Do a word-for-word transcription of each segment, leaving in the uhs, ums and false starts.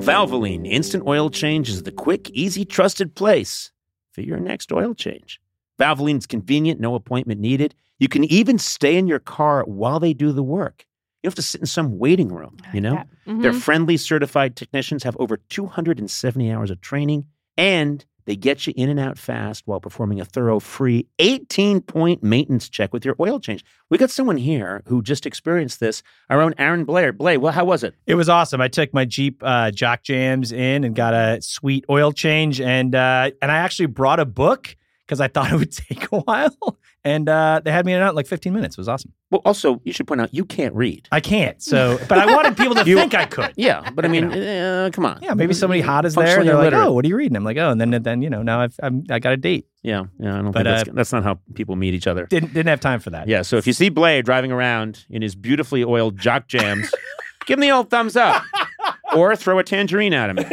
Valvoline Instant Oil Change is the quick, easy, trusted place for your next oil change. Valvoline's convenient, no appointment needed. You can even stay in your car while they do the work. You don't have to sit in some waiting room, you know? Mm-hmm. Their friendly, certified technicians have over two hundred seventy hours of training, and they get you in and out fast while performing a thorough, free eighteen-point maintenance check with your oil change. We got someone here who just experienced this, our own Aaron Blair. Blair, well, how was it? It was awesome. I took my Jeep uh, Jock Jams in and got a sweet oil change, and uh, and I actually brought a book because I thought it would take a while, and uh, they had me in and out in like fifteen minutes. It was awesome. Well, also, you should point out, you can't read. I can't, so, but I wanted people to You- think I could. Yeah, but I mean, uh, come on. Yeah, maybe somebody hot is there, Functionally and they're like, illiterate. oh, what are you reading? I'm like, oh, and then, then you know, now I've, I'm, I got a date. Yeah, yeah, I don't But, think that's, uh, that's not how people meet each other. Didn't didn't have time for that. Yeah, so if you see Blair driving around in his beautifully oiled Jock Jams, give him the old thumbs up or throw a tangerine at him.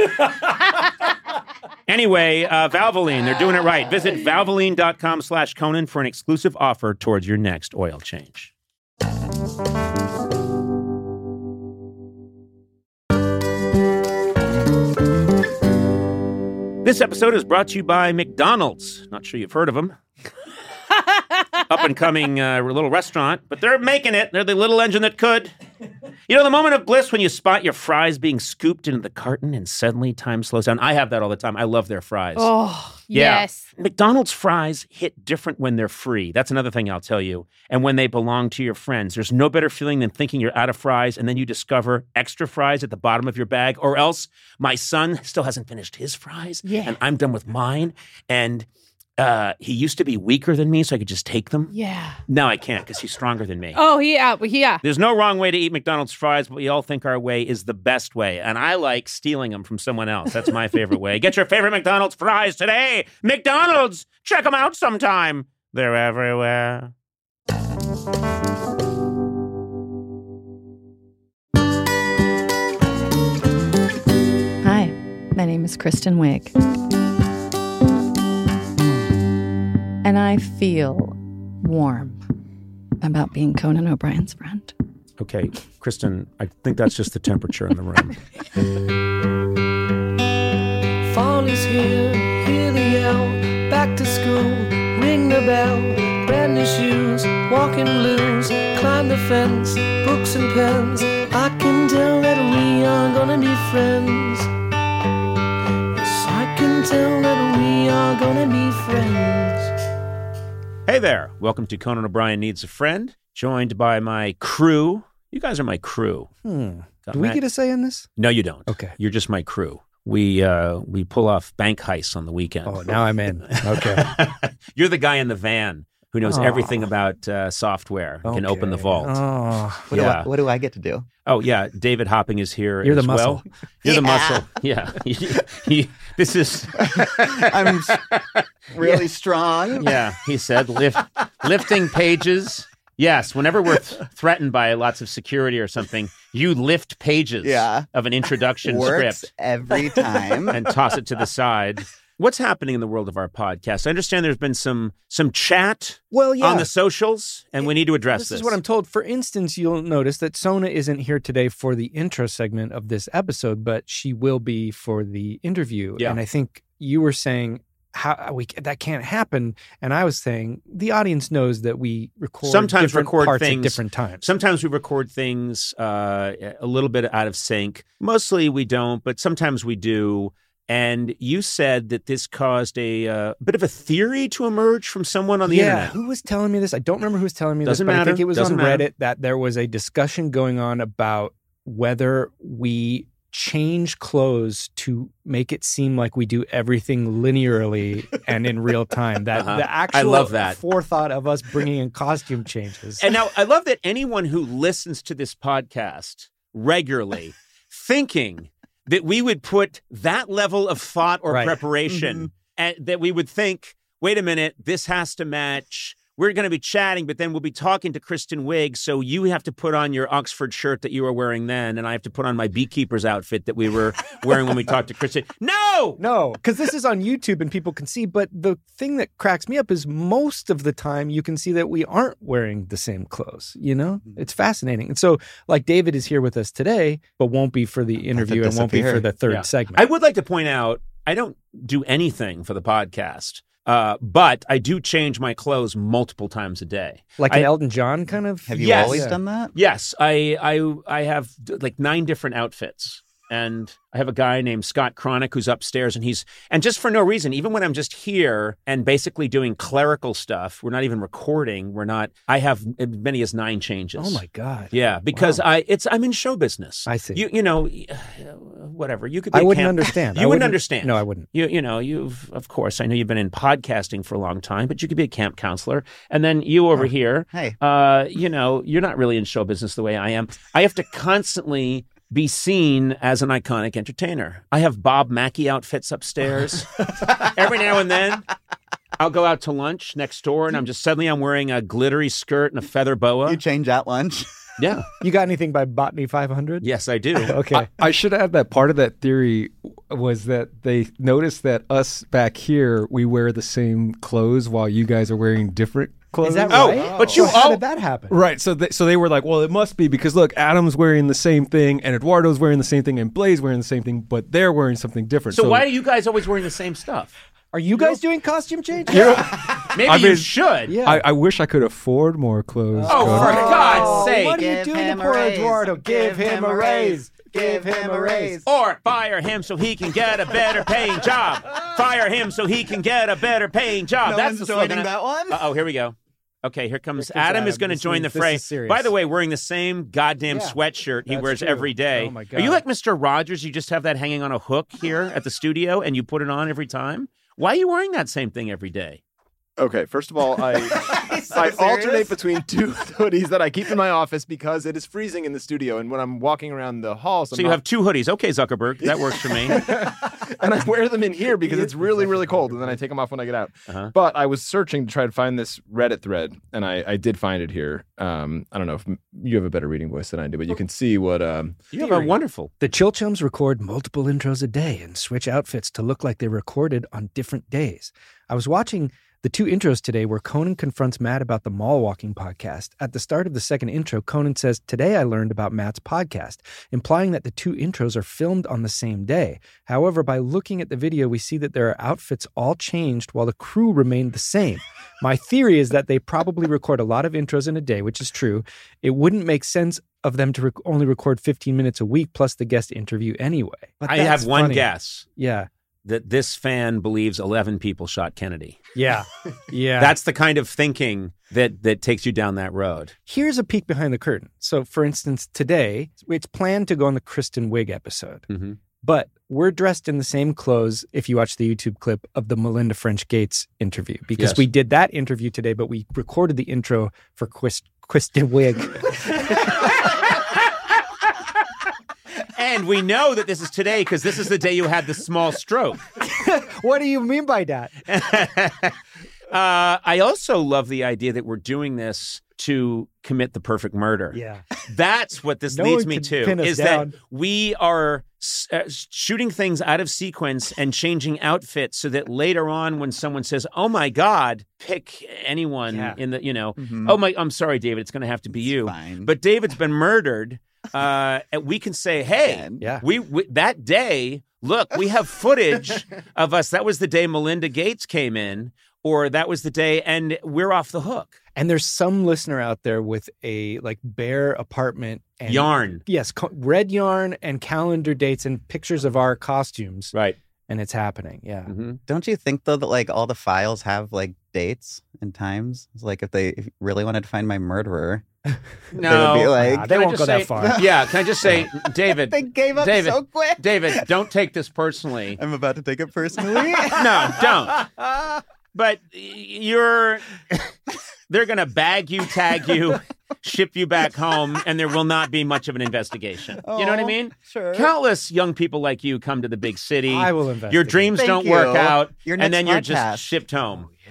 Anyway, uh, Valvoline, they're doing it right. Visit valvoline.com slash Conan for an exclusive offer towards your next oil change. This episode is brought to you by McDonald's. Not sure you've heard of them. Up and coming uh, little restaurant, but they're making it. They're the little engine that could. You know, the moment of bliss when you spot your fries being scooped into the carton and suddenly time slows down. I have that all the time. I love their fries. Oh, Yeah. yes. McDonald's fries hit different when they're free. That's another thing I'll tell you. And when they belong to your friends. There's no better feeling than thinking you're out of fries and then you discover extra fries at the bottom of your bag. Or else my son still hasn't finished his fries. Yeah. And I'm done with mine. And uh, he used to be weaker than me so I could just take them. Yeah. Now I can't because he's stronger than me. Oh, yeah. Yeah. There's no wrong way to eat McDonald's fries, but we all think our way is the best way. And I like stealing them from someone else. That's my favorite way. Get your favorite McDonald's fries today. McDonald's! Check them out sometime. They're everywhere. Hi, my name is Kristen Wiig. And I feel warm about being Conan O'Brien's friend. Okay, Kristen, I think that's just the temperature in the room. Fall is here, hear the yell, back to school, ring the bell, brand new shoes, walking blues, climb the fence, books and pens, I can tell that we are gonna be friends. Yes, I can tell that we are gonna be friends. Hey there. Welcome to Conan O'Brien Needs a Friend, joined by my crew. You guys are my crew. Hmm. Got Do we Matt- get a say in this? No, you don't. Okay. You're just my crew. We uh, we pull off bank heists on the weekend. Oh, now I'm in. Okay. You're the guy in the van who knows Oh. everything about uh, software, can open the Okay. vault. Oh. What, do Yeah. I, what do I get to do? Oh, yeah. David Hopping is here You're as the muscle. well. You're the Yeah. muscle. Yeah. He- he- this is, I'm s- really strong. yeah, he said, lift, lifting pages. Yes, whenever we're th- threatened by lots of security or something, you lift pages Yeah. of an introduction Works script every time. and toss it to the side. What's happening in the world of our podcast? I understand there's been some some chat Well, yeah. on the socials, and we need to address This this. is what I'm told. For instance, you'll notice that Sona isn't here today for the intro segment of this episode, but she will be for the interview. Yeah. And I think you were saying how we that can't happen, and I was saying the audience knows that we record Sometimes different record parts things- at different times. Sometimes we record things uh, a little bit out of sync. Mostly we don't, but sometimes we do. And you said that this caused a uh, bit of a theory to emerge from someone on the yeah, internet. who was telling me this? I don't remember who was telling me Doesn't this, but matter. I think it was Doesn't on matter. Reddit that there was a discussion going on about whether we change clothes to make it seem like we do everything linearly and in real time. That Uh-huh. the actual I love that. forethought of us bringing in costume changes. And now I love that anyone who listens to this podcast regularly thinking that we would put that level of thought or Right. preparation and that we would think, wait a minute, this has to match we're going to be chatting, but then we'll be talking to Kristen Wiig. So you have to put on your Oxford shirt that you were wearing then, and I have to put on my beekeeper's outfit that we were wearing when we talked to Kristen. No! No, because this is on YouTube and people can see. But the thing that cracks me up is most of the time you can see that we aren't wearing the same clothes. You know, it's fascinating. And so, like, David is here with us today, but won't be for the interview and won't be for the third Yeah. segment. I would like to point out, I don't do anything for the podcast. Uh, but I do change my clothes multiple times a day. Like I, an Elton John kind of. Have you Yes. always Yeah. done that? Yes, I I I have like nine different outfits. And I have a guy named Scott Cronick who's upstairs, and he's and just for no reason, even when I'm just here and basically doing clerical stuff, we're not even recording. We're not. I have as many as nine changes. Oh my God! Yeah, because Wow. I it's I'm in show business. I see. You you know, whatever. You could. Be I a wouldn't camp- understand. You I wouldn't understand. No, I wouldn't. You you know you've of course I know you've been in podcasting for a long time, but you could be a camp counselor, and then you over Oh, here. Hey. Uh, you know, you're not really in show business the way I am. I have to constantly be seen as an iconic entertainer. I have Bob Mackie outfits upstairs. Every now and then, I'll go out to lunch next door, and I'm just suddenly I'm wearing a glittery skirt and a feather boa. You change at lunch? Yeah. You got anything by Botany five hundred? Yes, I do. Okay. I, I should add that part of that theory was that they noticed that us back here, we wear the same clothes while you guys are wearing different clothes. Is that Oh, right? but you So how all- did that happen? Right, so they, so they were like, well, it must be because look, Adam's wearing the same thing, and Eduardo's wearing the same thing, and Blaze wearing the same thing, but they're wearing something different. So, why are you guys always wearing the same stuff? Are you guys doing costume changes? Maybe I you mean- should. Yeah. I, I wish I could afford more clothes. Oh, Cody. for God's Oh, sake. what are you Give doing to him a poor raise. Eduardo? Give him a raise. Give him a raise. Or fire him so he can get a better paying job. Fire him so he can get a better paying job. No That's one's the slogan. joining that one? Uh-oh, here we go. Okay, here comes, Here comes Adam. is Adam. going to This join the is- this fray. is serious. By the way, wearing the same goddamn Yeah, sweatshirt he that's wears true. every day. Oh, my Are you God. like Mister Rogers? You just have that hanging on a hook here at the studio and you put it on every time? Why are you wearing that same thing every day? Okay, first of all, I so I serious. alternate between two hoodies that I keep in my office because it is freezing in the studio, and when I'm walking around the halls, So I'm you not- have two hoodies. Okay, Zuckerberg, that works for me. and I wear them in here because it's really, really cold, and then I take them off when I get out. Uh-huh. But I was searching to try to find this Reddit thread, and I, I did find it here. Um, I don't know if m- you have a better reading voice than I do, but you can see what. Um, You have a wonderful. The Chill Chums record multiple intros a day and switch outfits to look like they recorded on different days. I was watching the two intros today where Conan confronts Matt about the mall walking podcast. At the start of the second intro, Conan says, "Today I learned about Matt's podcast," implying that the two intros are filmed on the same day. However, by looking at the video, we see that their outfits all changed while the crew remained the same. My theory is that they probably record a lot of intros in a day, which is true. It wouldn't make sense of them to rec- only record fifteen minutes a week plus the guest interview anyway. But I that's have one funny. guess Yeah. that this fan believes eleven people shot Kennedy. Yeah. Yeah. That's the kind of thinking that that takes you down that road. Here's a peek behind the curtain. So, for instance, today, it's planned to go on the Kristen Wiig episode. Mhm. But we're dressed in the same clothes, if you watch the YouTube clip of the Melinda French Gates interview, because Yes. we did that interview today, but we recorded the intro for Quist- Kristen Wiig. And we know that this is today because this is the day you had the small stroke. What do you mean by that? uh, I also love the idea that we're doing this to commit the perfect murder. Yeah. That's what this No leads one me can to, pin us is down. that we are uh, shooting things out of sequence and changing outfits so that later on when someone says, oh my God, pick anyone Yeah. in the, you know, Mhm. oh my, I'm sorry, David, it's going to have to be you. Fine. But David's been murdered. Uh, and we can say, hey, Again. Yeah. we, we that day, look, we have footage of us. That was the day Melinda Gates came in, or that was the day, and we're off the hook. And there's some listener out there with a like bare apartment and Yarn. Yes, co- red yarn and calendar dates and pictures of our costumes. Right. And it's happening. Yeah. Mm-hmm. Don't you think though that like all the files have like dates and times? It's like if they if you really wanted to find my murderer, No. they would be like, Nah, they Can I won't just go that say- far. Yeah, can I just say, David, they gave up David, so quick. David, don't take this personally. I'm about to take it personally. No, don't. But you're, they're going to bag you, tag you, ship you back home, and there will not be much of an investigation. You know what I Oh, mean? Sure. Countless young people like you come to the big city. I will invest. Your dreams Thank don't you. work out, Your and next then you're podcast. just shipped home.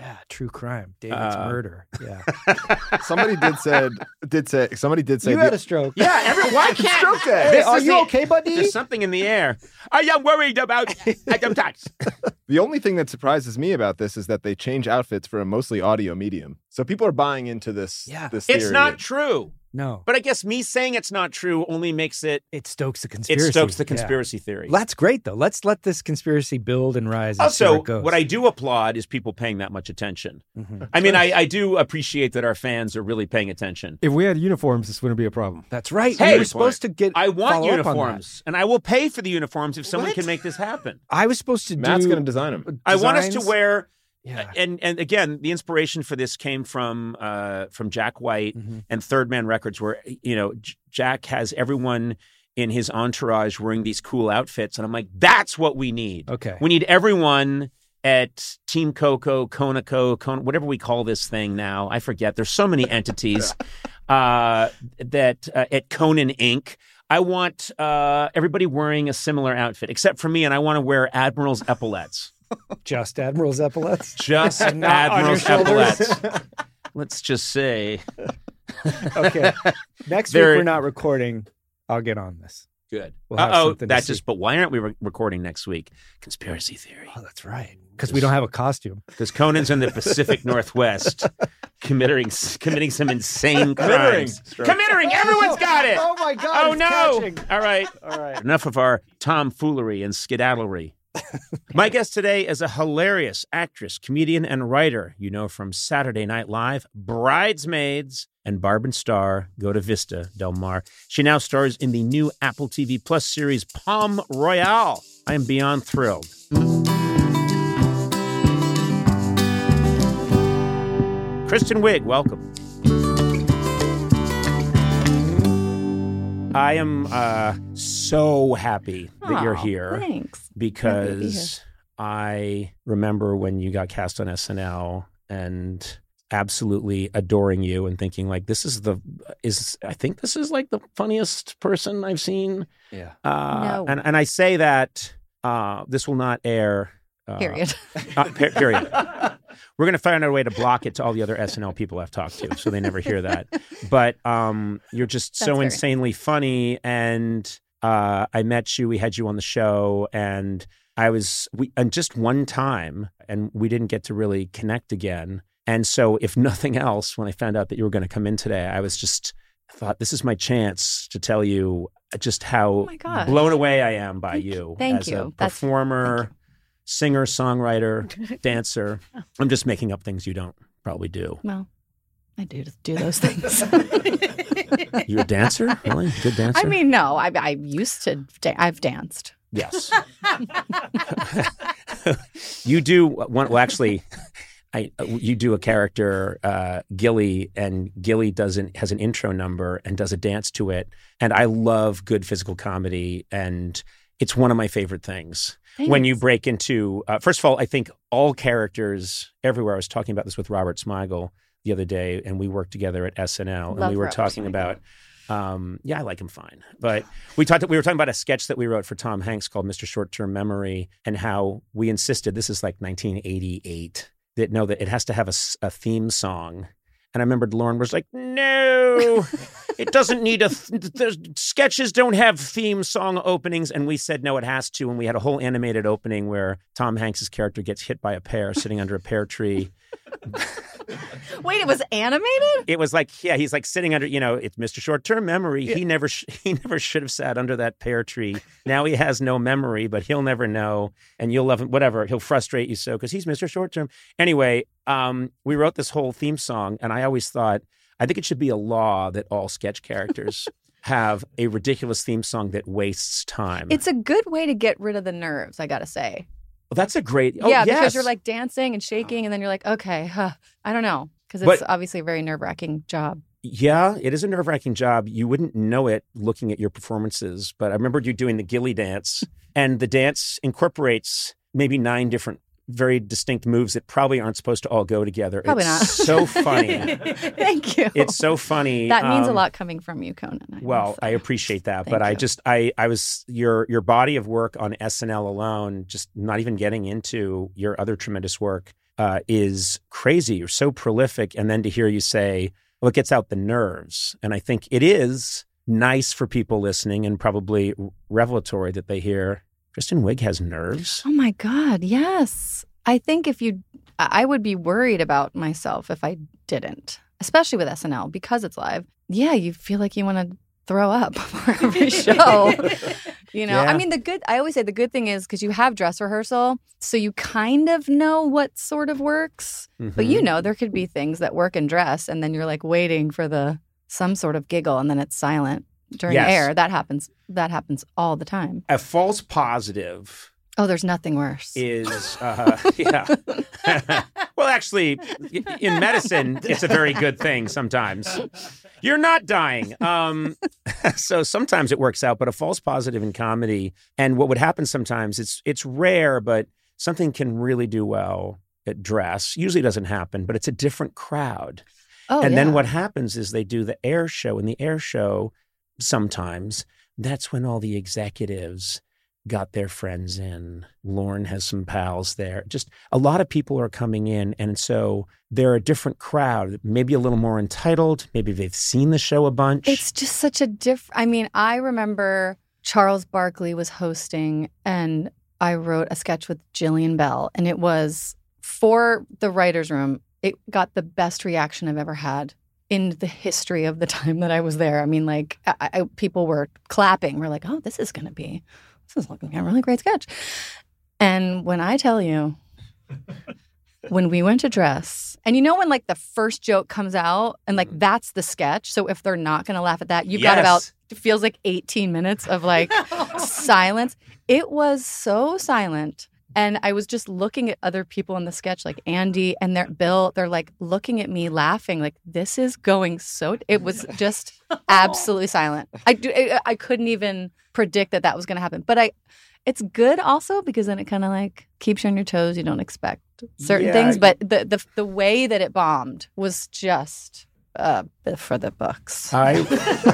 Yeah, true crime. David's Uh, murder. Yeah. Somebody did said did say somebody did say You the- had a stroke. Yeah, every, why can't Stroke day. Hey, This are is you the- okay, buddy? There's something in the air. I am worried about Adam Tax. the only thing that surprises me about this is that they change outfits for a mostly audio medium. So people are buying into this. Yeah. this It's theory. not true. No. But I guess me saying it's not true only makes it, It stokes the it conspiracy. stokes the Yeah. conspiracy theory. That's great, though. Let's let this conspiracy build and rise and see where Also, it goes. what I do applaud is people paying that much attention. Mhm. I mean, I, I do appreciate that our fans are really paying attention. If we had uniforms, this wouldn't be a problem. That's right. Hey, we were supposed to get. I want follow up on that. uniforms, and I will pay for the uniforms if someone What? can make this happen. I was supposed to Matt's do. going to design them. I want us to designs. wear, Yeah. and and again, the inspiration for this came from uh, from Jack White Mhm. and Third Man Records, where you know J- Jack has everyone in his entourage wearing these cool outfits, and I'm like, that's what we need. Okay. We need everyone at Team Coco, Conoco, Con- whatever we call this thing now. I forget. There's so many entities uh, that uh, at Conan Incorporated. I want uh, everybody wearing a similar outfit, except for me, and I want to wear Admiral's epaulets. Just Admiral's epaulets. Just Not on your Admiral's shoulders. epaulets. Let's just say. Okay. Next There- week we're not recording. I'll get on this. Good. We'll have Uh-oh, something to that's see. just, but why aren't we re- recording next week? Conspiracy theory. Oh, that's right. Because we don't have a costume. Because Conan's in the Pacific Northwest committing committing some insane crimes. Committing. Everyone's got it. Oh my God. Oh, it's no. catching. All right. All right. Enough of our tomfoolery and skedaddlery. My guest today is a hilarious actress, comedian, and writer you know from Saturday Night Live, Bridesmaids, and Barb and Star Go to Vista Del Mar. She now stars in the new Apple T V Plus series Palm Royale. I am beyond thrilled. Kristen Wiig, welcome. I am uh, so happy that you're Aw, here Thanks. because I remember when you got cast on S N L and absolutely adoring you and thinking like this is the is I think this is like the funniest person I've seen. Yeah. Uh, No. and and I say that uh, this will not air. Uh, Period. uh, per- period. We're going to find out a way to block it to all the other S N L people I've talked to, so they never hear that. But um, you're just That's so very insanely funny, and uh, I met you. We had you on the show, and I was we and just one time, and we didn't get to really connect again. And so, if nothing else, when I found out that you were going to come in today, I was just I thought this is my chance to tell you just how my gosh. blown away I am by Thank- you thank as you. a That's- performer. Singer, songwriter, dancer. I'm just making up things you don't probably do. Well, I do do those things. You're a dancer? Really? Good dancer? I mean, no, I, I used to. Da- I've danced. yes. You do one. Well, actually, I you do a character, uh, Gilly, and Gilly doesn't has an intro number and does a dance to it. And I love good physical comedy, and it's one of my favorite things. When you Thanks. break into, uh, first of all, I think all characters everywhere. I was talking about this with Robert Smigel the other day, and we worked together at S N L, and Love we were Robert talking Smigel. about. Um, yeah, I like him fine, but we talked. We were talking about a sketch that we wrote for Tom Hanks called Mister Short Term Memory, and how we insisted. This is like nineteen eighty-eight. That no, that it has to have a, s- a theme song. And I remembered Lauren was like, no, it doesn't need a, th- the sketches don't have theme song openings. And we said, no, it has to. And we had a whole animated opening where Tom Hanks's character gets hit by a pear sitting under a pear tree. Wait, it was animated? It was like, yeah, he's like sitting under, you know, it's Mister Short-Term Memory. He never, sh- he never should have sat under that pear tree. Now he has no memory, but he'll never know. And you'll love him, whatever. He'll frustrate you so, because he's Mister Short-Term. Anyway, um, we wrote this whole theme song, and I always thought, I think it should be a law that all sketch characters have a ridiculous theme song that wastes time. It's a good way to get rid of the nerves, I gotta say. Well, that's a great, oh, yeah, yes. because you're like dancing and shaking, and then you're like, okay, huh, I don't know. Because it's But- obviously a very nerve wracking job. Yeah, it is a nerve-wracking job. You wouldn't know it looking at your performances, but I remembered you doing the Gilly dance, and the dance incorporates maybe nine different, very distinct moves that probably aren't supposed to all go together. Probably it's not. so funny. Thank you. It's so funny. That means a Um, lot coming from you, Conan. I Well, must I say. appreciate that, Thank but I you. just, I, I was your your body of work on S N L alone, just not even getting into your other tremendous work. uh, is crazy. You're so prolific. And then to hear you say, well, it gets out the nerves. And I think it is nice for people listening and probably revelatory that they hear Kristen Wiig has nerves. Oh my God, yes. I think if you, I would be worried about myself if I didn't, especially with S N L because it's live. Yeah, you feel like you want to throw up for every show. You know, Yeah. I mean, the good, I always say the good thing is because you have dress rehearsal, so you kind of know what sort of works. But you know, there could be things that work in dress, and then you're like waiting for the some sort of giggle, and then it's silent during Yes. air. That happens. That happens all the time. A false positive Oh, there's nothing worse. is, uh, yeah. Well, actually, i- in medicine, it's a very good thing sometimes. You're not dying. Um, so sometimes it works out, but a false positive in comedy, and what would happen sometimes, it's it's rare, but something can really do well at dress. Usually it doesn't happen, but it's a different crowd. Oh, and yeah. then what happens is they do the air show. In the air show, sometimes that's when all the executives got their friends in. Lauren has some pals there. Just a lot of people are coming in. And so they're a different crowd, maybe a little more entitled. Maybe they've seen the show a bunch. It's just such a different. I mean, I remember Charles Barkley was hosting, and I wrote a sketch with Jillian Bell, and it was for the writer's room. It got the best reaction I've ever had in the history of the time that I was there. I mean, like, I, I, people were clapping. We're like, oh, this is going to be, this is looking like a really great sketch. And when I tell you, when we went to dress, and you know when like the first joke comes out and like that's the sketch. So if they're not going to laugh at that, you've got Yes. about, it feels like eighteen minutes of like silence. It was so silent. And I was just looking at other people in the sketch, like Andy and their Bill. They're like looking at me, laughing, like this is going so. It was just absolutely silent. I do. I, I couldn't even predict that that was going to happen. But I, it's good also because then it kind of like keeps you on your toes. You don't expect certain Yeah. things, but the the the way that it bombed was just uh, for the books. I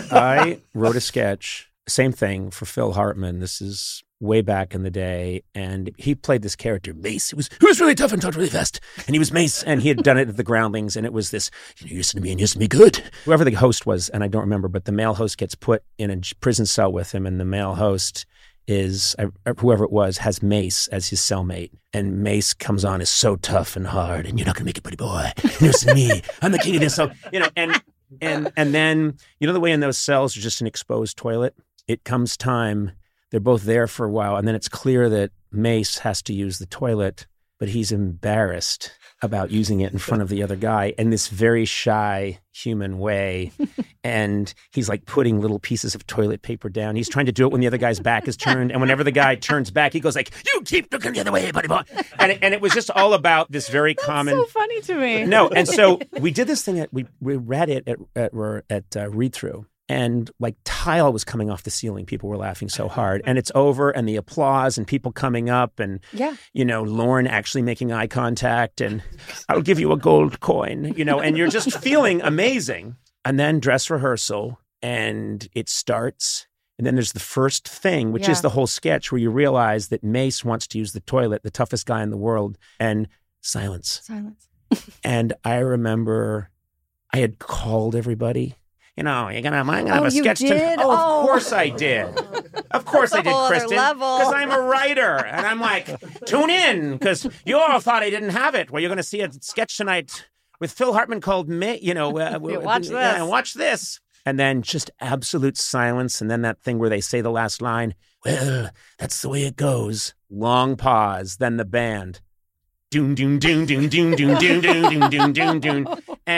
I wrote a sketch, same thing for Phil Hartman. This is way back in the day, and he played this character Mace. He was he was really tough and talked really fast, and he was Mace, and he had done it at the Groundlings, and it was this, you know, you listen to me and you listen to me good. Whoever the host was, and I don't remember, but the male host gets put in a prison cell with him, and the male host is uh, whoever it was has Mace as his cellmate, and Mace comes on is so tough and hard, and you're not gonna make it, buddy boy. And listen to me, I'm the king of this. So you know, and and and then you know the way in those cells are just an exposed toilet. It comes time. They're both there for a while, and then it's clear that Mace has to use the toilet, but he's embarrassed about using it in front of the other guy in this very shy human way. And he's like putting little pieces of toilet paper down. He's trying to do it when the other guy's back is turned. And whenever the guy turns back, he goes like, you keep looking the other way, buddy boy. And it, and it was just all about this very common. So funny to me. No, and so we did this thing. At, we we read it at at, at uh, read through. And like tile was coming off the ceiling. People were laughing so hard. And it's over, and the applause and people coming up, and, Yeah. you know, Lauren actually making eye contact, and I'll give you a gold coin, you know, and you're just feeling amazing. And then dress rehearsal, and it starts. And then there's the first thing, which is Yeah. the whole sketch where you realize that Mace wants to use the toilet, the toughest guy in the world, and silence. Silence. And I remember I had called everybody. You know, you're gonna, I'm gonna have Oh, a you sketch. did? To, oh, Oh. of course I did. Of course I That's a did, whole other Kristen. level. Because I'm a writer, and I'm like, tune in, because you all thought I didn't have it. Well, you're gonna see a sketch tonight with Phil Hartman called "Me." You know, uh, Yeah, watch yeah, this. watch this, and then just absolute silence, and then that thing where they say the last line. Well, that's the way it goes. Long pause, then the band. Doom, doom, doom, doom, doom, doom, doom, doom, doom, doom, doom, doom,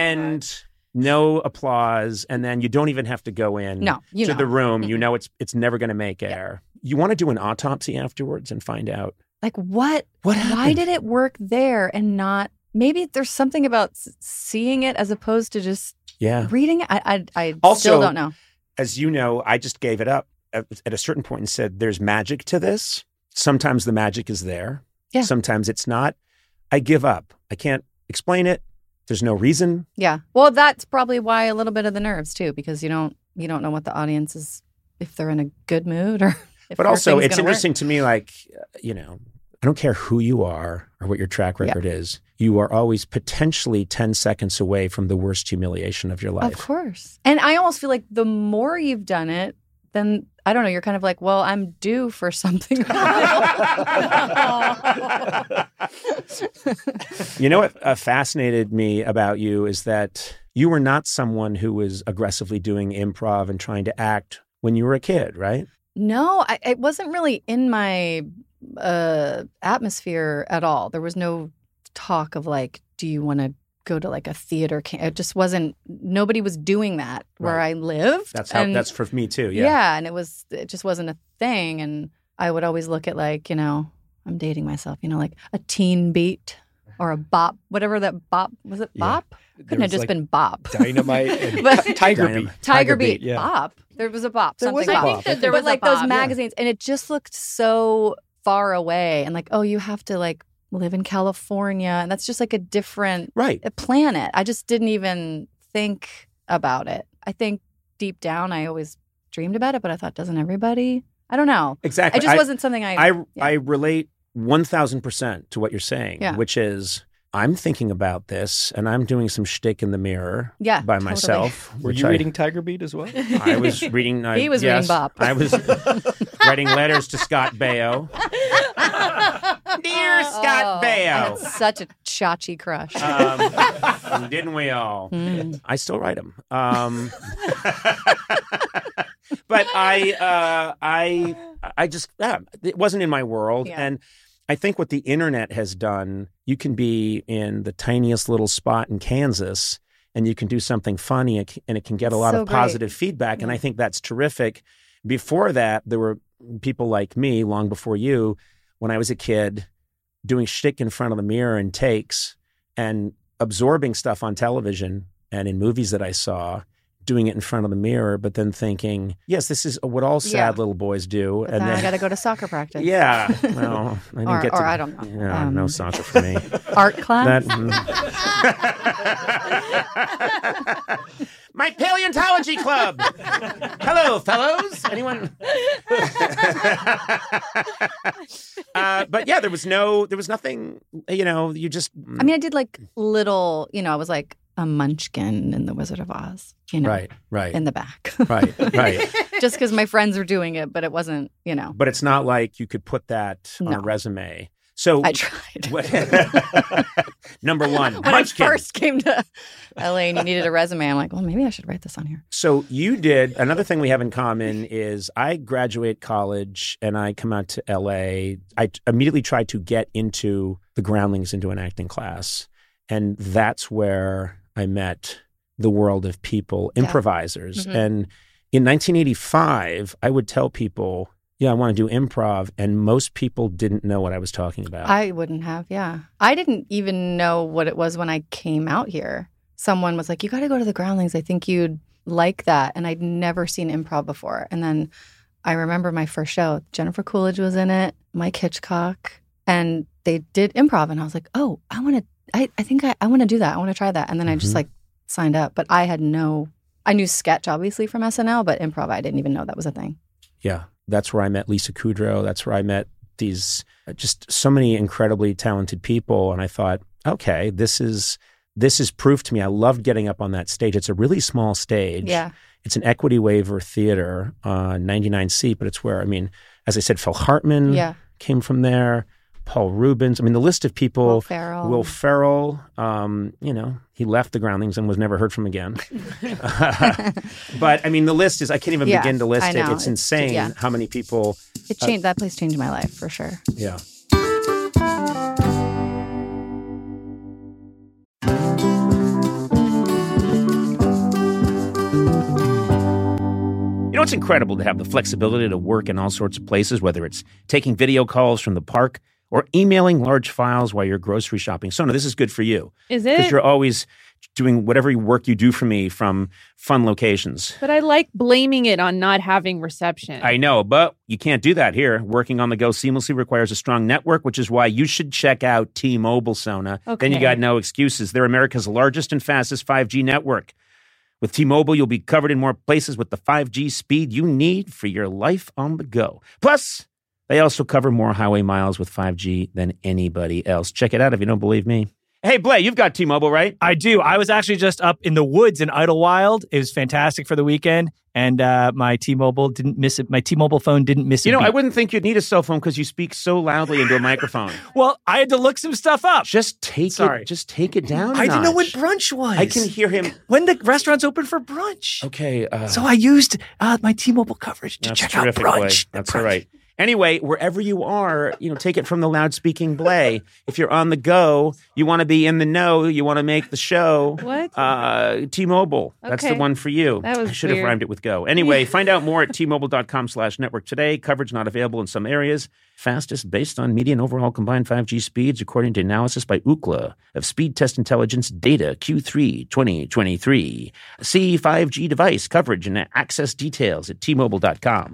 and no applause, and then you don't even have to go in No, you to know. the room. You know it's it's never going to make air. You want to do an autopsy afterwards and find out Like what? what Why happened. did it work there and not? Maybe there's something about s- seeing it as opposed to just Yeah. reading it. I I, I Also- still don't know. As you know, I just gave it up at, at a certain point and said, "There's magic to this. Sometimes the magic is there. Yeah. Sometimes it's not. I give up. I can't explain it. There's no reason. Yeah. Well, that's probably why a little bit of the nerves too, because you don't you don't know what the audience is, if they're in a good mood or. If But their also, thing's it's gonna work. interesting to me, like, uh, you know, I don't care who you are or what your track record is. you are always potentially ten seconds away from the worst humiliation of your life. Of course. And I almost feel like the more you've done it, then, I don't know, you're kind of like, well, I'm due for something. You know what uh, fascinated me about you is that you were not someone who was aggressively doing improv and trying to act when you were a kid, right? No, I, it wasn't really in my uh, atmosphere at all. There was no talk of like, do you want to go to like a theater camp? It just wasn't, nobody was doing that where Right. I lived. That's how. And- That's for me too. Yeah. Yeah, and it was, it just wasn't a thing. And I would always look at like, you know, I'm dating myself, you know, like a teen beat or a bop, whatever that bop, was it Yeah. bop? Couldn't have just been bop. Dynamite and But- Tiger Dynam- Beat. Tiger Beat, yeah. bop. There was a bop. There something was a bop. bop. I think there but was a like those bop. magazines, and it just looked so far away. And like, oh, you have to like live in California, and that's just like a different Right. planet. I just didn't even think about it. I think deep down, I always dreamed about it, but I thought, doesn't everybody? I don't know. Exactly. It just wasn't something I. I yeah. I relate one thousand percent to what you're saying, Yeah. which is I'm thinking about this and I'm doing some shtick in the mirror Yeah, by totally. myself. Were which you I, reading Tiger Beat as well? I was reading. I, He was yes, reading Bop. I was writing letters to Scott Baio. Dear Scott Oh, I had Baio. such a chachi crush. Um, didn't we all? Mm. I still write them. Um, but I, uh, I, I just, yeah, it wasn't in my world. Yeah. And I think what the internet has done, you can be in the tiniest little spot in Kansas and you can do something funny and it- and it can get a lot So of great. positive feedback. And I think that's terrific. Before that, there were people like me long before you, when I was a kid, doing shtick in front of the mirror and takes and absorbing stuff on television and in movies that I saw, doing it in front of the mirror, but then thinking, yes, this is what all sad Yeah. little boys do. But then I got to go to soccer practice. yeah, well, I didn't Or- get to. or I don't know. Yeah, Um, no soccer for me. Art class. That, mm. My paleontology club. Hello, fellows. Anyone? uh, but yeah, there was no, there was nothing. You know, you just. I mean, I did like little, you know, I was like a munchkin in The Wizard of Oz, you know, right, right, in the back. right, right. Just because my friends were doing it, but it wasn't, you know, But it's not like you could put that on a No. resume. So I tried. number one, when munchkin. I first came to L A and you needed a resume, I'm like, well, maybe I should write this on here. So you did, another thing we have in common is I graduate college and I come out to L A. I t- immediately tried to get into the Groundlings, into an acting class. And that's where I met the world of people, Yeah. improvisers. Mhm. And in nineteen eighty-five, I would tell people, yeah, I want to do improv. And most people didn't know what I was talking about. I wouldn't have, yeah. I didn't even know what it was when I came out here. Someone was like, you got to go to the Groundlings. I think you'd like that. And I'd never seen improv before. And then I remember my first show, Jennifer Coolidge was in it, Mike Hitchcock, and they did improv. And I was like, oh, I want to, I, I think I, I want to do that. I want to try that. And then I just Mhm. like signed up. But I had no, I knew sketch obviously from S N L, but improv, I didn't even know that was a thing. Yeah, that's where I met Lisa Kudrow. That's where I met these uh, just so many incredibly talented people. And I thought, okay, this is this is proof to me. I loved getting up on that stage. It's a really small stage. Yeah. It's an equity waiver theater, uh, ninety-nine seat, but it's where, I mean, as I said, Phil Hartman Yeah. came from there, Paul Rubens. I mean, the list of people. Will Ferrell. Will Ferrell, um, you know, he left the Groundlings and was never heard from again. But I mean, the list is, I can't even Yeah, begin to list I it. know. It's It's- insane yeah. how many people, It changed, that place changed my life for sure. yeah. You know, it's incredible to have the flexibility to work in all sorts of places, whether it's taking video calls from the park or emailing large files while you're grocery shopping. Sona, this is good for you. Is Because it? you're always doing whatever work you do for me from fun locations. But I like blaming it on not having reception. I know, but you can't do that here. Working on the go seamlessly requires a strong network, which is why you should check out T-Mobile, Sona. Then you Okay. got no excuses. They're America's largest and fastest five G network. With T-Mobile, you'll be covered in more places with the five G speed you need for your life on the go. Plus, they also cover more highway miles with five G than anybody else. Check it out if you don't believe me. Hey, Blay, you've got T-Mobile, right? I do. I was actually just up in the woods in Idlewild. It was fantastic for the weekend, and uh, my T-Mobile didn't miss it. My T-Mobile phone didn't miss it. You know, beat. I wouldn't think you'd need a cell phone because you speak so loudly into a microphone. Well, I had to look some stuff up. Just take Sorry. it. Just take it down. a I didn't know when notch. brunch was. I can hear him. when the restaurant's open for brunch. Okay. Uh, So I used uh, my T-Mobile coverage to that's check out terrific, brunch. Blay. The That's brunch. all right. Anyway, wherever you are, you know, take it from the loud-speaking Blay. If you're on the go, you want to be in the know, you want to make the show. What? Uh, T-Mobile. That's the Okay. one for you. That was I should have weird. rhymed it with go. Anyway, find out more at T-Mobile.com slash network today. Coverage not available in some areas. Fastest based on median overall combined five G speeds, according to analysis by Ookla of Speed Test Intelligence data Q three twenty twenty-three. See five G device coverage and access details at T Mobile dot com.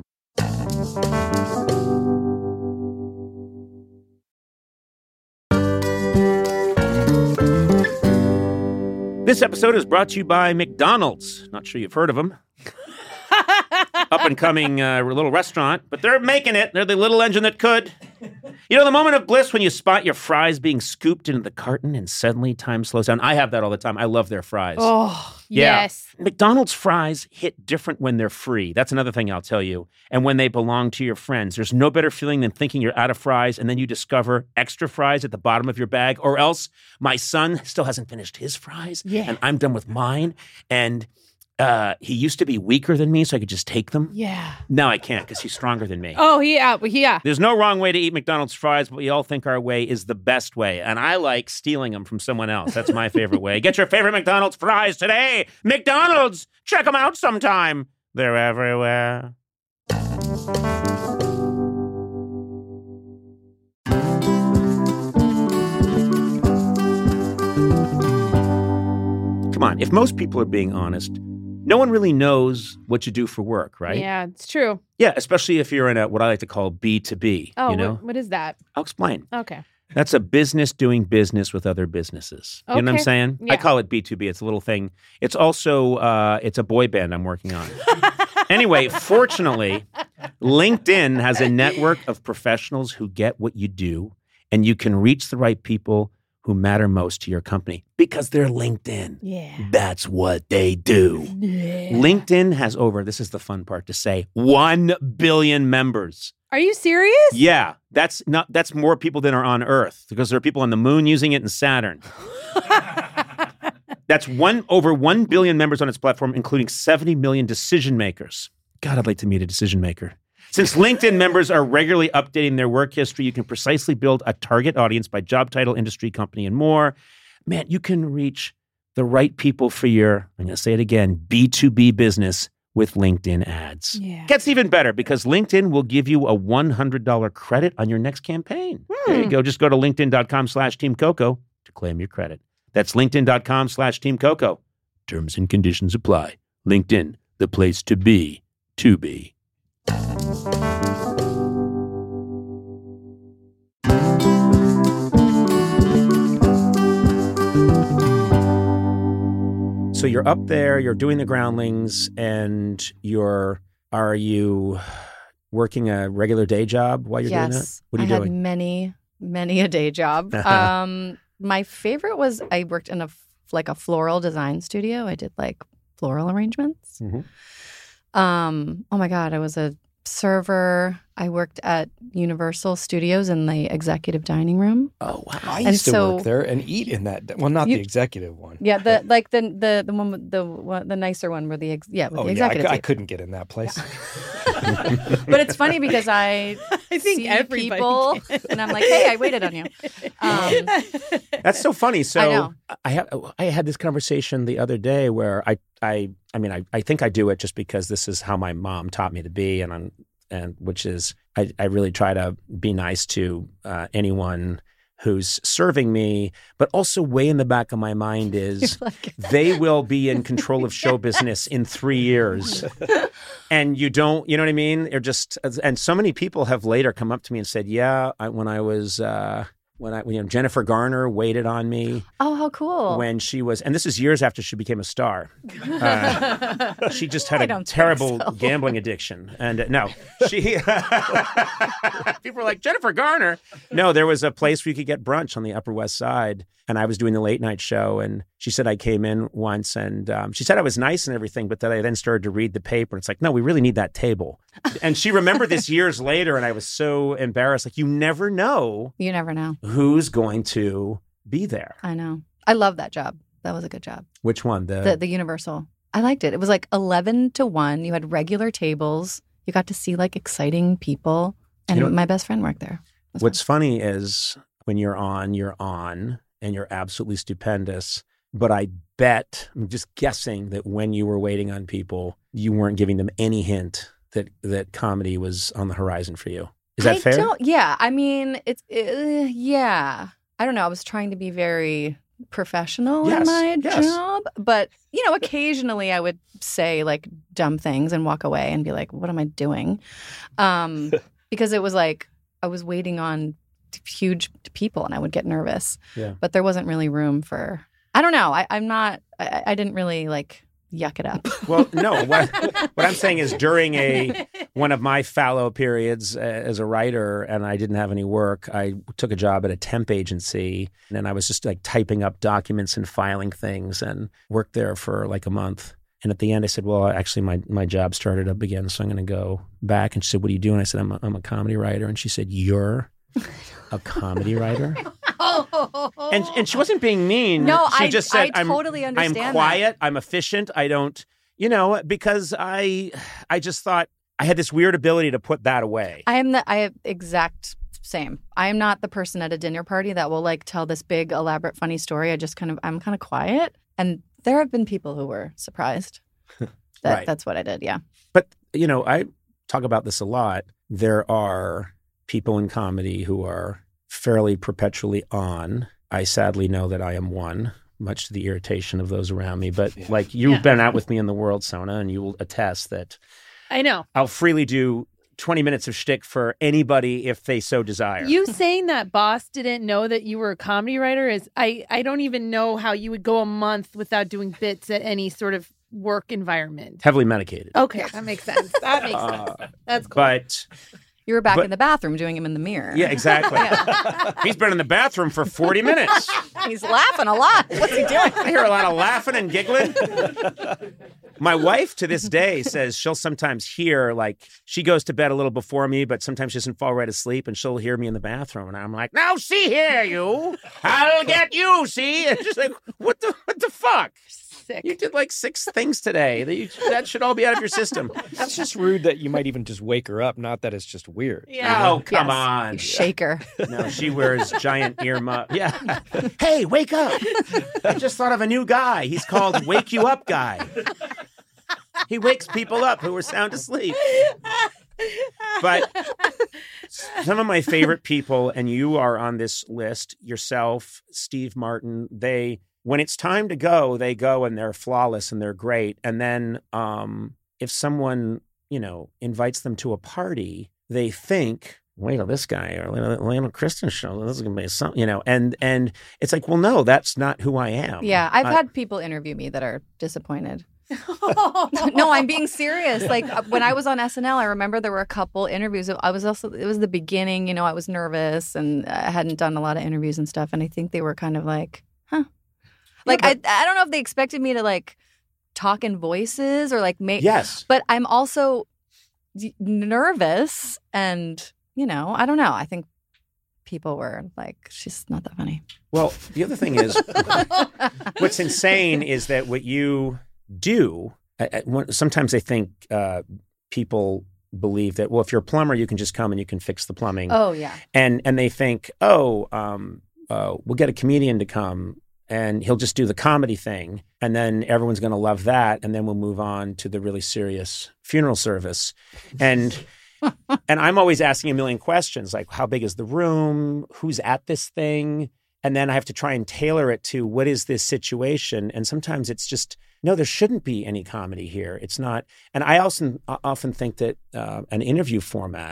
This episode is brought to you by McDonald's. Not sure you've heard of them. Up and coming uh, little restaurant, but they're making it. They're the little engine that could. You know, the moment of bliss when you spot your fries being scooped into the carton and suddenly time slows down. I have that all the time. I love their fries. Oh, Yeah. yes. McDonald's fries hit different when they're free. That's another thing I'll tell you. And when they belong to your friends. There's no better feeling than thinking you're out of fries and then you discover extra fries at the bottom of your bag. Or else my son still hasn't finished his fries. Yeah. And I'm done with mine. And uh, he used to be weaker than me, so I could just take them. Yeah. Now I can't because he's stronger than me. Oh, yeah. Yeah. There's no wrong way to eat McDonald's fries, but we all think our way is the best way. And I like stealing them from someone else. That's my favorite way. Get your favorite McDonald's fries today. McDonald's! Check them out sometime. They're everywhere. Come on, if most people are being honest, no one really knows what you do for work, right? Yeah, it's true. Yeah, especially if you're in a what I like to call B two B. Oh, you know? what, what is that? I'll explain. Okay. That's a business doing business with other businesses. You know what I'm Okay. saying? I Yeah. call it B two B. It's a little thing. It's also uh, it's a boy band I'm working on. Anyway, fortunately, LinkedIn has a network of professionals who get what you do, and you can reach the right people who matter most to your company because they're LinkedIn. Yeah. That's what they do. Yeah. LinkedIn has over, this is the fun part to say, one billion members. Are you serious? Yeah, that's not that's more people than are on Earth because there are people on the moon using it and Saturn. That's one over one billion members on its platform, including seventy million decision makers. God, I'd like to meet a decision maker. Since LinkedIn members are regularly updating their work history, you can precisely build a target audience by job title, industry, company, and more. Man, you can reach the right people for your, I'm going to say it again, B two B business with LinkedIn ads. Yeah. Gets even better because LinkedIn will give you a one hundred dollars credit on your next campaign. There you go. Just go to linkedin.com slash Team Coco to claim your credit. That's linkedin.com slash Team Coco. Terms and conditions apply. LinkedIn, the place to be, to be. So you're up there, you're doing the groundlings, and you're, are you working a regular day job while you're doing that? Yes. What are you I doing? had many, many a day job. um, my favorite was I worked in a f- like a floral design studio. I did like floral arrangements. Mhm. Um, oh my God, I was a server. I worked at Universal Studios in the executive dining room. Oh, wow. I And used to so- work there and eat in that. Well, not You- the executive one. Yeah, the like the the the one with the one, the nicer one where the ex, yeah with Oh the yeah, I, executive. cou- I table. couldn't get in that place. But it's funny because I I think see everybody people can. and I'm like, hey, I waited on you. Um, That's so funny. So I know. I had I had this conversation the other day where I I I mean I, I think I do it just because this is how my mom taught me to be, and I'm and which is I, I really try to be nice to uh, anyone who's serving me, but also way in the back of my mind is they will be in control of show business in three years. And you don't, you know what I mean? They're just, and so many people have later come up to me and said, yeah, I, when I was, uh, when I, when, you know, Jennifer Garner waited on me Oh, how cool. when she was, and this is years after she became a star. Uh, she just had I a don't think terrible so. gambling addiction. And uh, no, she, people were like, Jennifer Garner. No, there was a place where you could get brunch on the Upper West Side. And I was doing the late night show. And she said I came in once and um, she said I was nice and everything. But then I then started to read the paper. It's like, no, we really need that table. And she remembered this years later. And I was so embarrassed. Like, you never know You never know. who's going to be there. I know. I love that job. That was a good job. Which one? The, The the Universal. I liked it. It was like eleven to one. You had regular tables. You got to see like exciting people. And You know- my best friend worked there. It was What's funny is when you're on, you're on, and you're absolutely stupendous. But I bet, I'm just guessing that when you were waiting on people, you weren't giving them any hint that that comedy was on the horizon for you. Is that I fair? Don't, yeah. I mean, it's uh, yeah. I don't know. I was trying to be very professional Yes, in my yes. job, but you know, occasionally I would say like dumb things and walk away and be like, "What am I doing?" Um, because it was like I was waiting on huge people, and I would get nervous. Yeah. But there wasn't really room for. I don't know. I, I'm not. I, I didn't really like yuck it up. Well, no. What, what I'm saying is during a one of my fallow periods uh, as a writer and I didn't have any work, I took a job at a temp agency and then I was just like typing up documents and filing things and worked there for like a month. And at the end I said, well, actually my, my job started up again, so I'm going to go back. And she said, what do you do? And I said, I'm a, I'm a comedy writer. And she said, you're a comedy writer? And and she wasn't being mean. No, she I- just said, I I'm, totally understand I'm that. quiet. I'm efficient. I don't, you know, because I, I just thought I had this weird ability to put that away. I am the I have exact same. I am not the person at a dinner party that will like tell this big elaborate funny story. I just kind of I'm kind of quiet, and there have been people who were surprised that Right. that's what I did. Yeah. But you know, I talk about this a lot. There are people in comedy who are fairly perpetually on. I sadly know that I am one, much to the irritation of those around me. But like you've Yeah. been out with me in the world, Sona, and you will attest that I know. I'll freely do twenty minutes of shtick for anybody if they so desire. You saying that boss didn't know that you were a comedy writer is I, I don't even know how you would go a month without doing bits at any sort of work environment. Heavily medicated. Okay, that makes sense. That makes sense. Uh, That's cool. But You were back But- in the bathroom doing him in the mirror. yeah, exactly. He's been in the bathroom for forty minutes. He's laughing a lot. What's he doing? I hear a lot of laughing and giggling. My wife to this day says she'll sometimes hear, like, she goes to bed a little before me, but sometimes she doesn't fall right asleep, and she'll hear me in the bathroom. And I'm like, now see here, you. I'll get you, see? And she's like, what the what the fuck? Sick. You did like six things today. That, you, that should all be out of your system. It's just rude that you might even just wake her up, not that it's just weird. Yeah. Oh, come Yes. on. You shaker. No, she wears giant earmuffs. Yeah. Hey, wake up. I just thought of a new guy. He's called Wake You Up Guy. He wakes people up who are sound asleep. But some of my favorite people, and you are on this list, yourself, Steve Martin, they, when it's time to go, they go and they're flawless and they're great. And then um, if someone, you know, invites them to a party, they think, wait till this guy or Lionel Kristen show, this is going to be something, you know, and and it's like, well, no, that's not who I am. Yeah, I've I- had people interview me that are disappointed. No, I'm being serious. Like uh, when I was on S N L, I remember there were a couple interviews. I was also, it was the beginning, you know, I was nervous and I hadn't done a lot of interviews and stuff. And I think they were kind of like, huh. Like, I, I don't know if they expected me to like talk in voices or like make, Yes. but I'm also d- nervous and, you know, I don't know. I think people were like, she's not that funny. Well, the other thing is, what's insane is that what you do, I- I- when- sometimes I think uh, people believe that, well, if you're a plumber, you can just come and you can fix the plumbing. Oh, yeah. And and they think, oh, um, uh, we'll get a comedian to come and he'll just do the comedy thing. And then everyone's going to love that. And then we'll move on to the really serious funeral service. And and I'm always asking a million questions, like how big is the room? Who's at this thing? And then I have to try and tailor it to what is this situation? And sometimes it's just, no, there shouldn't be any comedy here. It's not. And I also often think that uh, an interview format,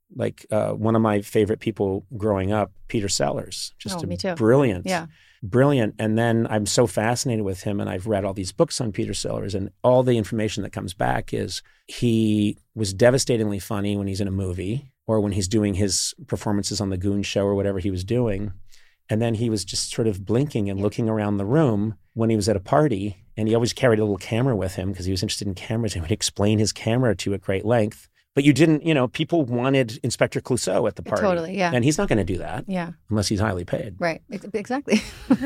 like uh, one of my favorite people growing up, Peter Sellers. Just Oh, a me too. brilliant, Yeah. brilliant. And then I'm so fascinated with him, and I've read all these books on Peter Sellers, and all the information that comes back is he was devastatingly funny when he's in a movie or when he's doing his performances on the Goon Show or whatever he was doing. And then he was just sort of blinking and looking around the room when he was at a party. And he always carried a little camera with him because he was interested in cameras. He would explain his camera to you at great length. But you didn't, you know, people wanted Inspector Clouseau at the party. Totally, yeah. And he's not going to do that Yeah. unless he's highly paid. Right. Ex- Exactly.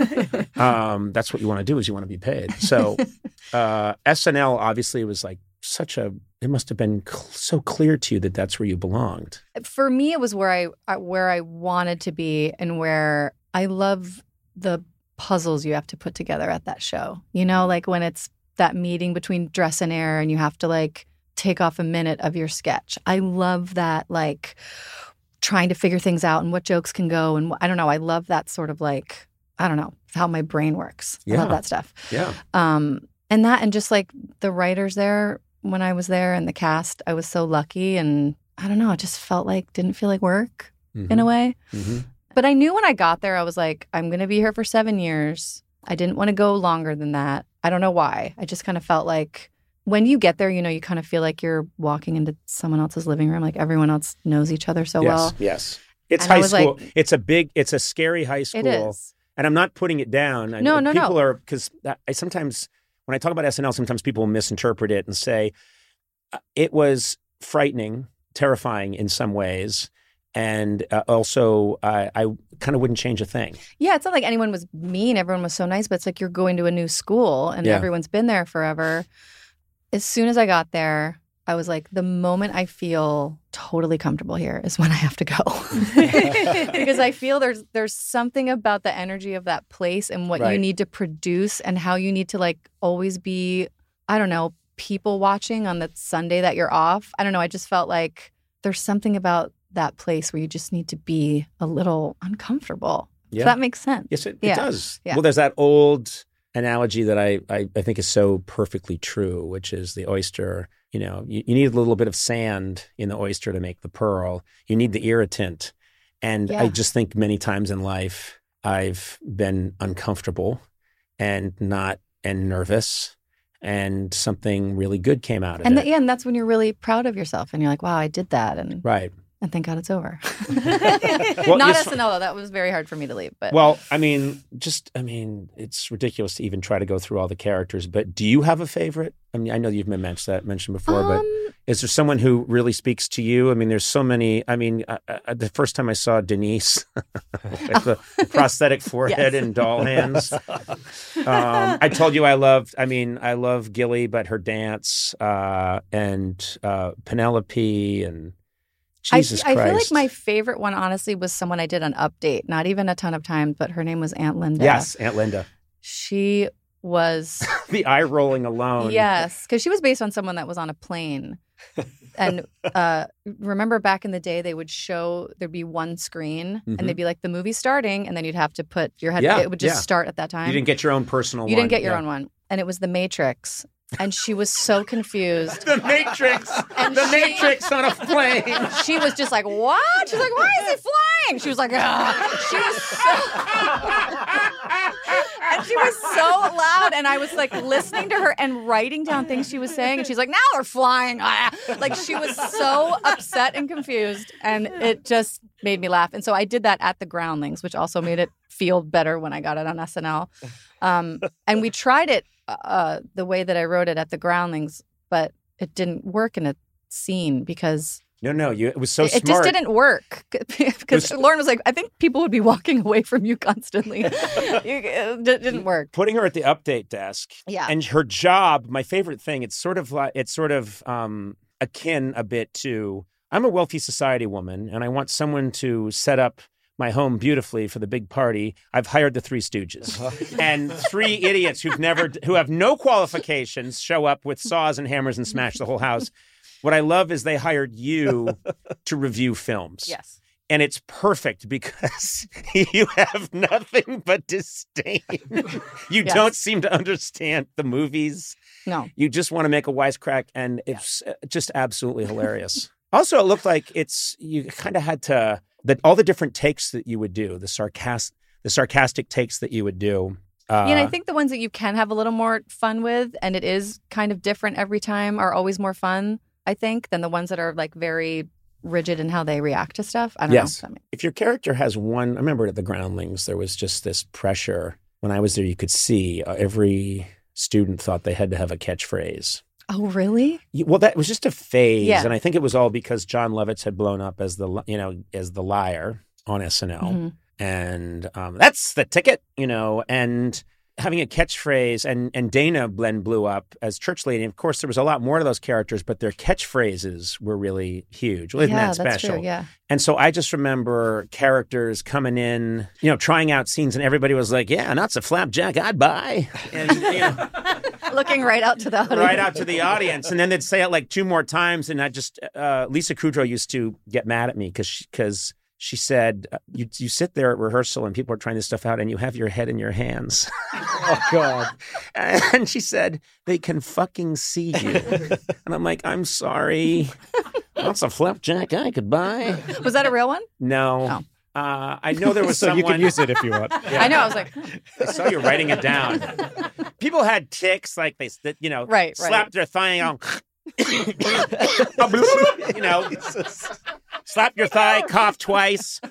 Um, that's what you want to do is you want to be paid. So uh, S N L obviously was like such a, it must have been cl- so clear to you that that's where you belonged. For me, it was where I uh, where I wanted to be, and where I love the puzzles you have to put together at that show. You know, like when it's that meeting between dress and air, and you have to like take off a minute of your sketch. I love that, like trying to figure things out and what jokes can go, and I don't know. I love that sort of like, I don't know, how my brain works. I Yeah. love that stuff. Yeah. Um, and that, and just like the writers there when I was there, and the cast, I was so lucky, and I don't know, it just felt like, didn't feel like work in a way. Mm-hmm. But I knew when I got there, I was like, I'm going to be here for seven years. I didn't want to go longer than that. I don't know why. I just kind of felt like when you get there, you know, you kind of feel like you're walking into someone else's living room. Like everyone else knows each other so yes, well. Yes. It's And I high was school. like- it's a big, it's a scary high school. It is. And I'm not putting it down. I No, know no, no. People are, because I sometimes, when I talk about S N L, sometimes people misinterpret it and say uh, it was frightening, terrifying in some ways. And uh, also, uh, I kind of wouldn't change a thing. Yeah, it's not like anyone was mean. Everyone was so nice, but it's like you're going to a new school and Yeah. everyone's been there forever. As soon as I got there, I was like, the moment I feel totally comfortable here is when I have to go. Because I feel there's there's something about the energy of that place and what you Right. need to produce and how you need to like always be, I don't know, people watching on the Sunday that you're off. I don't know. I just felt like there's something about that place where you just need to be a little uncomfortable. Yeah. If that makes sense. Yes, it, Yeah. it does. Yeah. Well, there's that old analogy that I, I, I think is so perfectly true, which is the oyster. You know, you, you need a little bit of sand in the oyster to make the pearl. You need the irritant. And I Yeah. just think many times in life I've been uncomfortable and not and nervous, and something really good came out of And it. the, yeah, and that's when you're really proud of yourself and you're like, wow, I did that. And Right. and thank God it's over. Well, Not yes- S N L, though. That was very hard for me to leave. But Well, I mean, just, I mean, it's ridiculous to even try to go through all the characters, but do you have a favorite? I mean, I know you've been mentioned that mentioned before, but Um, is there someone who really speaks to you? I mean, there's so many. I mean, uh, uh, the first time I saw Denise with the prosthetic forehead Yes. and doll hands, um, I told you I loved, I mean, I love Gilly, but her dance uh, and uh, Penelope and I, Jesus I Christ. feel like my favorite one, honestly, was someone I did on Update. Not even a ton of times, but her name was Aunt Linda. Yes, Aunt Linda. She was, The eye rolling alone. yes, because she was based on someone that was on a plane. And uh, remember back in the day, they would show, there'd be one screen Mhm. and they'd be like, the movie's starting. And then you'd have to put your head, Yeah, it would just yeah. start at that time. You didn't get your own personal You one. didn't get your Yeah. own one. And it was The Matrix. And she was so confused. The Matrix. And the she- Matrix on a plane. She was just like, what? She's like, why is he flying? She was like, ah. She was so... and she was so loud. And I was like listening to her and writing down things she was saying. And she's like, now they're flying. Ah. Like she was so upset and confused. And it just made me laugh. And so I did that at the Groundlings, which also made it feel better when I got it on S N L. Um, and we tried it uh, the way that I wrote it at the Groundlings, but it didn't work in a scene because No, no, you, it was so it, smart. it just didn't work. Because was- Lauren was like, I think people would be walking away from you constantly. You- it di- didn't work. Putting her at the update desk. Yeah. And her job, my favorite thing, it's sort of like, it's sort of um, akin a bit to, I'm a wealthy society woman and I want someone to set up my home beautifully for the big party. I've hired the Three Stooges. And three idiots who've never, who have no qualifications show up with saws and hammers and smash the whole house. What I love is they hired you to review films. Yes. And it's perfect because you have nothing but disdain. You Yes. don't seem to understand the movies. No. You just want to make a wisecrack, and it's uh, just absolutely hilarious. Also, it looked like it's you kind of had to that all the different takes that you would do, the sarcastic, the sarcastic takes that you would do. Uh, Yeah, and I think the ones that you can have a little more fun with, and it is kind of different every time, are always more fun, I think, than the ones that are like very rigid in how they react to stuff. I don't yes. know. I mean, If your character has one, I remember at the Groundlings, there was just this pressure. When I was there, you could see uh, every student thought they had to have a catchphrase. oh, really? You- Well, that was just a phase, Yeah. and I think it was all because John Lovitz had blown up as the li- you know as the liar on S N L, Mhm. and um, that's the ticket, you know, and having a catchphrase, and and Dana Glenn blew up as Church Lady. And of course, there was a lot more to those characters, but their catchphrases were really huge. Wasn't yeah, that that's special? true. Yeah. And so I just remember characters coming in, you know, trying out scenes, and everybody was like, "Yeah, not a flapjack I'd buy," and you know, Looking right out to the audience. right out to the audience, and then they'd say it like two more times, and I just uh, Lisa Kudrow used to get mad at me because because she, she said, uh, "You you sit there at rehearsal and people are trying this stuff out, and you have your head in your hands." Oh, God. And she said, "They can fucking see you," and I'm like, "I'm sorry, that's a flapjack I could buy." Was that a real one? No. Oh. Uh, I know there was so someone. you can use it if you want. Yeah. I know. I was like, I saw you writing it down. People had tics, like they, that, you know, Right, right. slapped their thigh on, you know, slap your thigh, cough twice,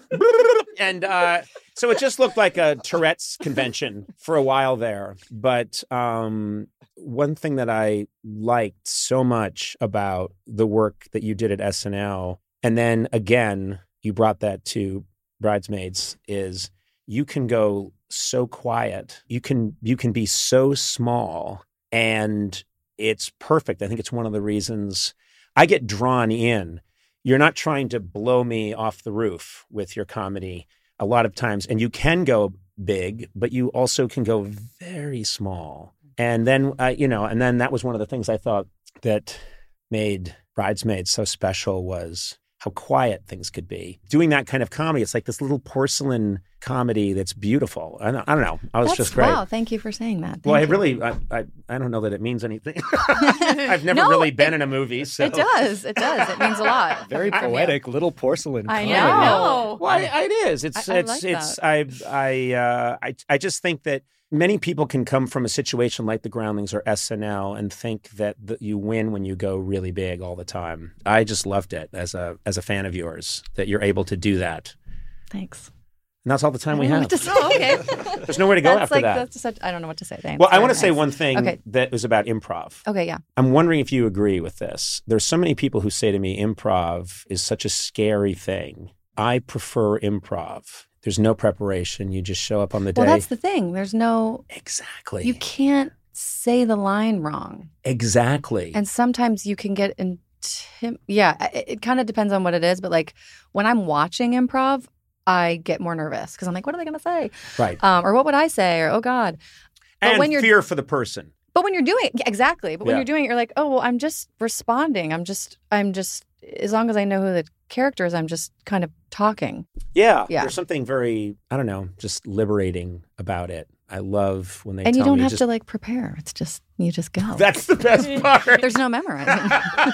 and uh, so it just looked like a Tourette's convention for a while there. But um, one thing that I liked so much about the work that you did at S N L, and then again, you brought that to Bridesmaids, is you can go so quiet. You can you can be so small, and it's perfect. I think it's one of the reasons I get drawn in. You're not trying to blow me off the roof with your comedy a lot of times, and you can go big, but you also can go very small. And then uh, you know, and then that was one of the things I thought that made Bridesmaids so special was how quiet things could be. Doing that kind of comedy, it's like this little porcelain comedy that's beautiful. I don't, I don't know. I was that's, just great. wow. Thank you for saying that. Thank well, I you. really, I, I, I don't know that it means anything. I've never No, really been it- in a movie, so It does. It does. It means a lot. Very I mean, poetic little porcelain. I comedy. know. Well, I, it is. It's I- I it's like it's I I uh, I I just think that many people can come from a situation like the Groundlings or S N L and think that the, you win when you go really big all the time. I just loved it as a as a fan of yours that you're able to do that. Thanks. And that's all the time we I don't know have. what to say. Oh, okay. There's nowhere to go That's after like, that. That's such, I don't know what to say. Thanks. Well, I Very want to say nice. one thing Okay. that was about improv. Okay, yeah. I'm wondering if you agree with this. There's so many people who say to me, improv is such a scary thing. I prefer improv. There's no preparation. You just show up on the day. Well, that's the thing. There's no, Exactly. you can't say the line wrong. Exactly. And sometimes you can get intim- yeah, it, it kind of depends on what it is. But like when I'm watching improv, I get more nervous because I'm like, what are they going to say? right. Um, or what would I say? Or, oh God. But and when you're fear for the person. But when you're doing it, yeah, exactly. But when Yeah. you're doing it, you're like, oh, well, I'm just responding. I'm just, I'm just, as long as I know who the character is, I'm just kind of talking. Yeah. Yeah. There's something very, I don't know, just liberating about it. I love when they And tell you don't me have just, to like prepare. It's just, you just go. That's the best part. There's no memorizing.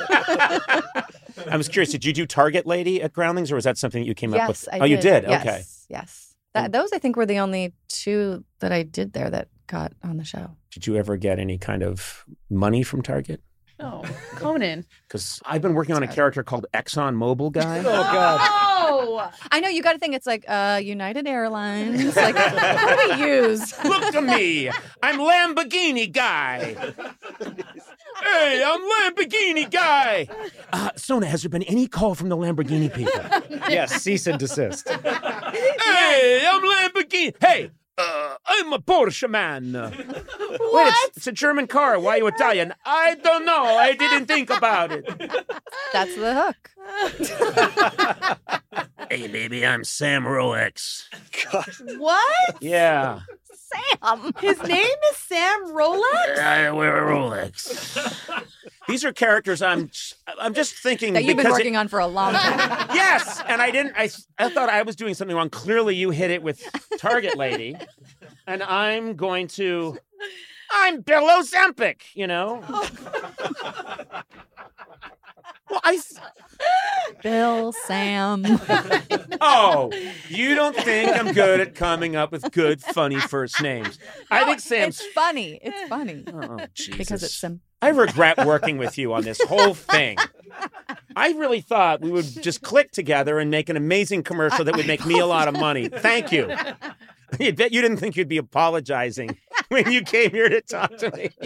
I was curious, did you do Target Lady at Groundlings, or was that something that you came up with? yes, I oh, you did? Yes, Okay. yes. That, those, I think, were the only two that I did there that got on the show. Did you ever get any kind of money from Target? Oh, Conan. Because I've been working on a Sorry. character called Exxon Mobil Guy. Oh, God. Oh, I know you got to think it's like uh, United Airlines. Like, what do we use? Look to me. I'm Lamborghini Guy. Hey, I'm Lamborghini Guy. Uh, Sona, has there been any call from the Lamborghini people? Yes, cease and desist. Hey, I'm Lamborghini. Hey, uh, I'm a Porsche man. Wait, it's, it's a German car. Why are you Italian? I don't know. I didn't think about it. That's the hook. Hey, baby, I'm Sam Rolex. what? Yeah. Sam. His name is Sam Rolex? I wear a Rolex. These are characters I'm I'm just thinking That you've been because it- working on for a long time. Yes, and I didn't. I I thought I was doing something wrong. Clearly, you hit it with Target Lady, and I'm going to. I'm Bill Ozempic. You know. Well, I. Bill, Sam. Oh, you don't think I'm good at coming up with good, funny first names? I think Sam's It's funny. It's funny. Oh, Jesus. Because it's Sim. I regret working with you on this whole thing. I really thought we would just click together and make an amazing commercial that would make me a lot of money. Thank you. I bet you didn't think you'd be apologizing when you came here to talk to me.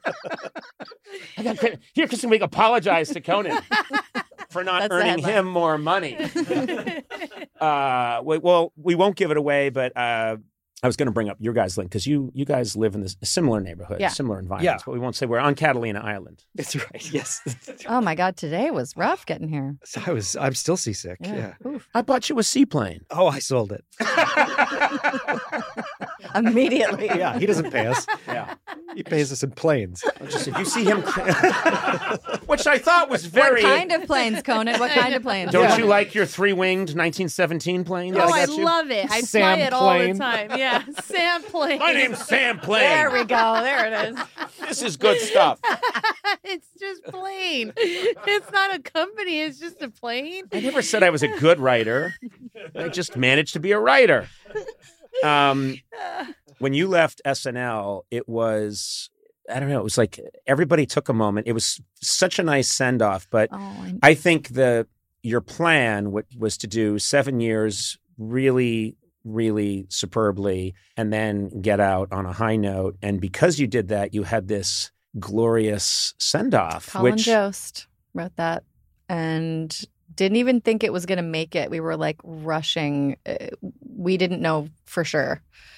I got, here, Kristen Wiig apologized to Conan for not That's the earning headline. him more money. uh, we- well, we won't give it away, but uh, I was going to bring up your guys' link because you you guys live in this a similar neighborhood, Yeah. similar environments, Yeah. but we won't say we're on Catalina Island. That's right. Yes. Oh my God, today was rough getting here. So I was. I'm still seasick. Yeah. Oof. I bought you a seaplane. Oh, I sold it. Immediately. Yeah, he doesn't pay us. Yeah. He pays us in planes. Just if you see him, which I thought was very. What kind of planes, Conan? What kind of planes? Don't Yeah. you like your three-winged nineteen seventeen plane? Oh, that I got you? love it. I Sam fly it all the Plane. time. Yeah, Sam Plane. My name's Sam Plane. There we go. There it is. This is good stuff. It's just plane. It's not a company. It's just a plane. I never said I was a good writer. I just managed to be a writer. Um, when you left S N L, it was, I don't know, it was like everybody took a moment. It was such a nice send-off, but Oh, I, I think the your plan w- was to do seven years really, really superbly and then get out on a high note. And because you did that, you had this glorious send-off, Colin which Jost wrote that and didn't even think it was going to make it. We were like rushing. Uh, We didn't know for sure.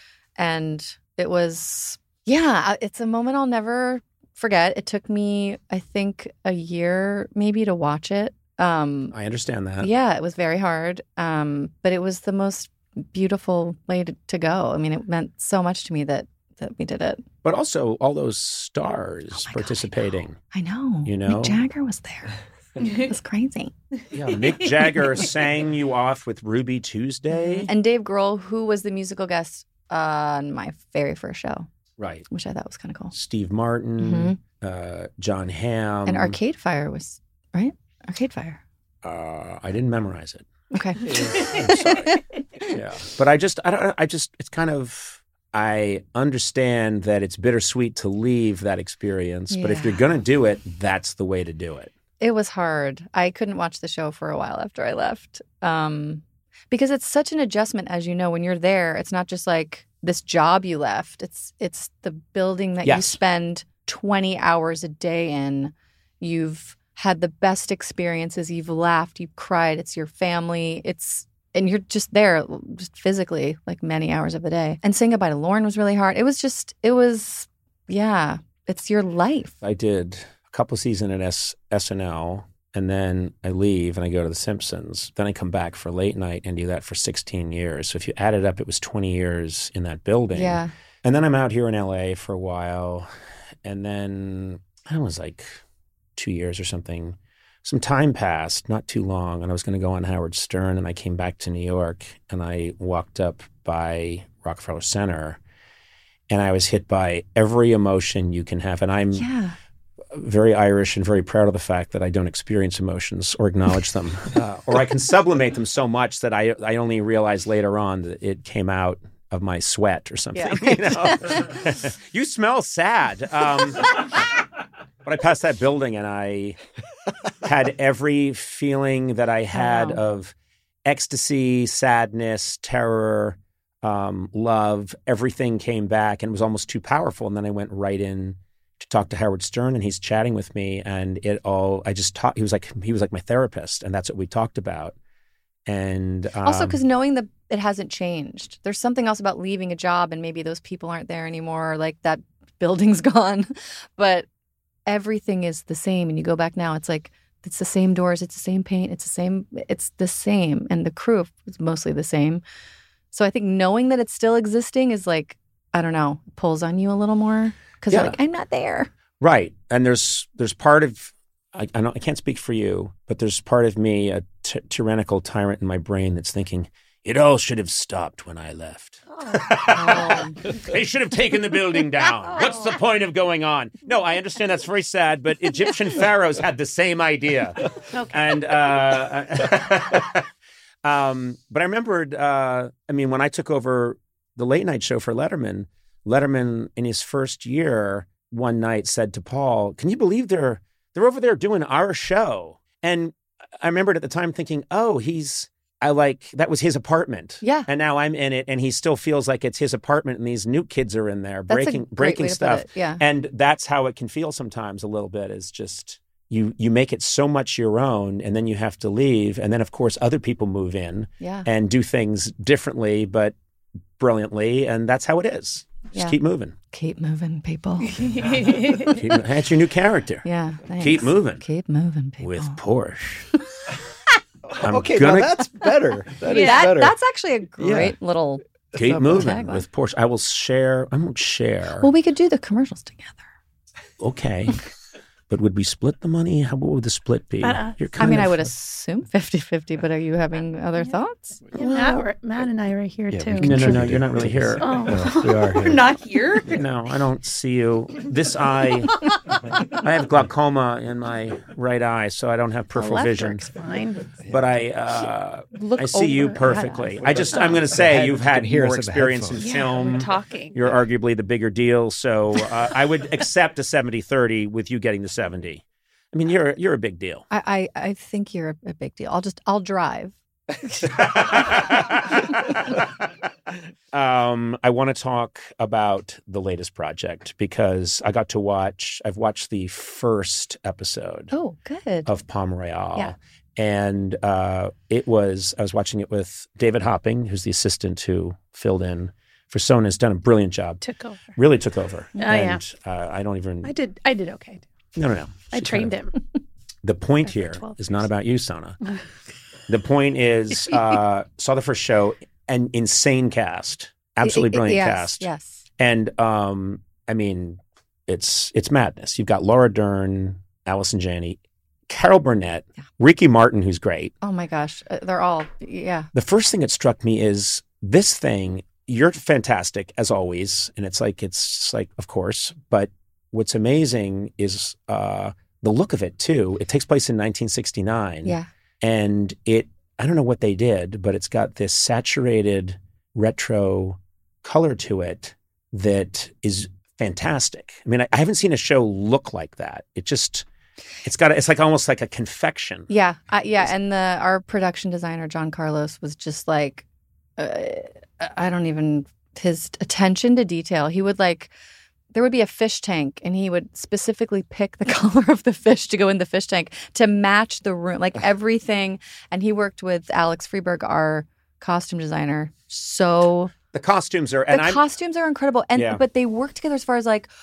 And it was, yeah, it's a moment I'll never forget. It took me, I think, a year maybe to watch it. Um, I understand that. yeah, it was very hard. Um, but it was the most beautiful way to, to go. I mean, it meant so much to me that that we did it. But also all those stars Oh my God, I participating. I know. You know? Mick Jagger was there. It was crazy. Yeah, Mick Jagger sang you off with Ruby Tuesday. And Dave Grohl, who was the musical guest on my very first show, Right. which I thought was kind of cool. Steve Martin, uh, John Hamm. And Arcade Fire was, right? Arcade Fire. Uh, I didn't memorize it. Okay. I'm sorry. Yeah. But I just, I don't, I just, it's kind of, I understand that it's bittersweet to leave that experience, but if Yeah. you're going to do it, that's the way to do it. It was hard. I couldn't watch the show for a while after I left. Um, because it's such an adjustment, as you know, when you're there. It's not just like this job you left. It's it's the building that you Yes. spend twenty hours a day in. You've had the best experiences. You've laughed. You've cried. It's your family. It's and you're just there, just physically, like many hours of the day. And saying goodbye to Lauren was really hard. It was just, it was, yeah, it's your life. I did a couple seasons at S- SNL, and then I leave and I go to The Simpsons. Then I come back for late night and do that for sixteen years. So if you add it up, it was twenty years in that building. Yeah. And then I'm out here in L A for a while. And then I was like two years or something. Some time passed, not too long, and I was going to go on Howard Stern, and I came back to New York, and I walked up by Rockefeller Center, and I was hit by every emotion you can have. And I'm Yeah. very Irish and very proud of the fact that I don't experience emotions or acknowledge them, uh, or I can sublimate them so much that I I only realize later on that it came out of my sweat or something. Yeah. You know? You smell sad. Um, but I passed that building and I had every feeling that I had Wow. of ecstasy, sadness, terror, um, love. Everything came back and it was almost too powerful. And then I went right in to talk to Howard Stern, and he's chatting with me, and it all I just talked. He was like he was like my therapist, and that's what we talked about. And um, Also, because knowing that it hasn't changed, there's something else about leaving a job and maybe those people aren't there anymore, or like that building's gone, but everything is the same. And you go back now, it's like it's the same doors, it's the same paint, it's the same, it's the same, and the crew is mostly the same. So I think knowing that it's still existing is like, I don't know, pulls on you a little more because Yeah. you're like, I'm not there. right, and there's there's part of I I, don't, I can't speak for you, but there's part of me, a t- tyrannical tyrant in my brain that's thinking, It all should have stopped when I left. Oh. They should have taken the building down. What's the point of going on? No, I understand that's very sad, but Egyptian pharaohs had the same idea. Okay. And, uh, um, but I remembered, uh, I mean, when I took over the late night show for Letterman, Letterman in his first year one night said to Paul, can you believe they're, they're over there doing our show? And I remembered at the time thinking, oh, he's, I like, that was his apartment. Yeah. And now I'm in it and he still feels like it's his apartment and these new kids are in there That's a breaking great breaking way to put stuff. it, yeah. And that's how it can feel sometimes a little bit is just you you make it so much your own and then you have to leave. And then of course other people move in Yeah. and do things differently but brilliantly. And that's how it is. Just Yeah. keep moving. Keep moving, people. Keep, that's your new character. Yeah. Thanks. Keep moving. Keep moving, people. With Porsche. I'm okay, gonna- now that's better. That is That, better. that's actually a great little. Keep not bad. moving Tagline. with Porsche. I will share. I won't share. Well, we could do the commercials together. Okay. But would we split the money? How what would the split be? Uh, You're I kind mean, I of- would assume fifty-fifty, but are you having other thoughts? Yeah, Matt, were- Matt and I are here Yeah, we too. can No, no, no. contribute. You're not really here. Oh, No, we are we're here. not here. No, I don't see you. This eye, I have glaucoma in my right eye, so I don't have The peripheral left vision. works fine. But I, uh, Look I see you over at perfectly. us. I just, I'm going to say head- you've you had can hear us more in the experience in headphones. Yeah, film. we're talking. You're arguably the bigger deal, so uh, I would accept a seventy thirty with you getting the seventy. I mean, you're you're a big deal. I, I, I think you're a, a big deal. I'll just, I'll drive. um, I want to talk about the latest project because I got to watch, I've watched the first episode Oh, good. of Palm Royale. Yeah. And uh, it was, I was watching it with David Hopping, who's the assistant who filled in for Sona, has done a brilliant job. Took over. Really took over. Oh, yeah. and uh, I don't even, I did. I did okay. no, no, no. I She trained kind of- him. The point After here twelve is not years. about you, Sona. The point is, uh, saw the first show, an insane cast, absolutely brilliant yes, cast, Yes. and um, I mean, it's it's madness. You've got Laura Dern, Allison Janney, Carol Burnett, Yeah. Ricky Martin, who's great. Oh my gosh. Uh, They're all, yeah. The first thing that struck me is this thing. You're fantastic as always, and it's like it's like of course, but what's amazing is uh, the look of it too. It takes place in nineteen sixty-nine. Yeah. And it, I don't know what they did, but it's got this saturated retro color to it that is fantastic. I mean, I, I haven't seen a show look like that. It just, it's got, it's like almost like a confection. Yeah. Uh, yeah. And the our production designer, John Carlos, was just like, uh, I don't even, his attention to detail. He would like, there would be a fish tank and he would specifically pick the color of the fish to go in the fish tank to match the room, like everything. And he worked with Alex Freeberg, our costume designer. So The costumes are, and the I'm, costumes are incredible. And Yeah. but they work together as far as like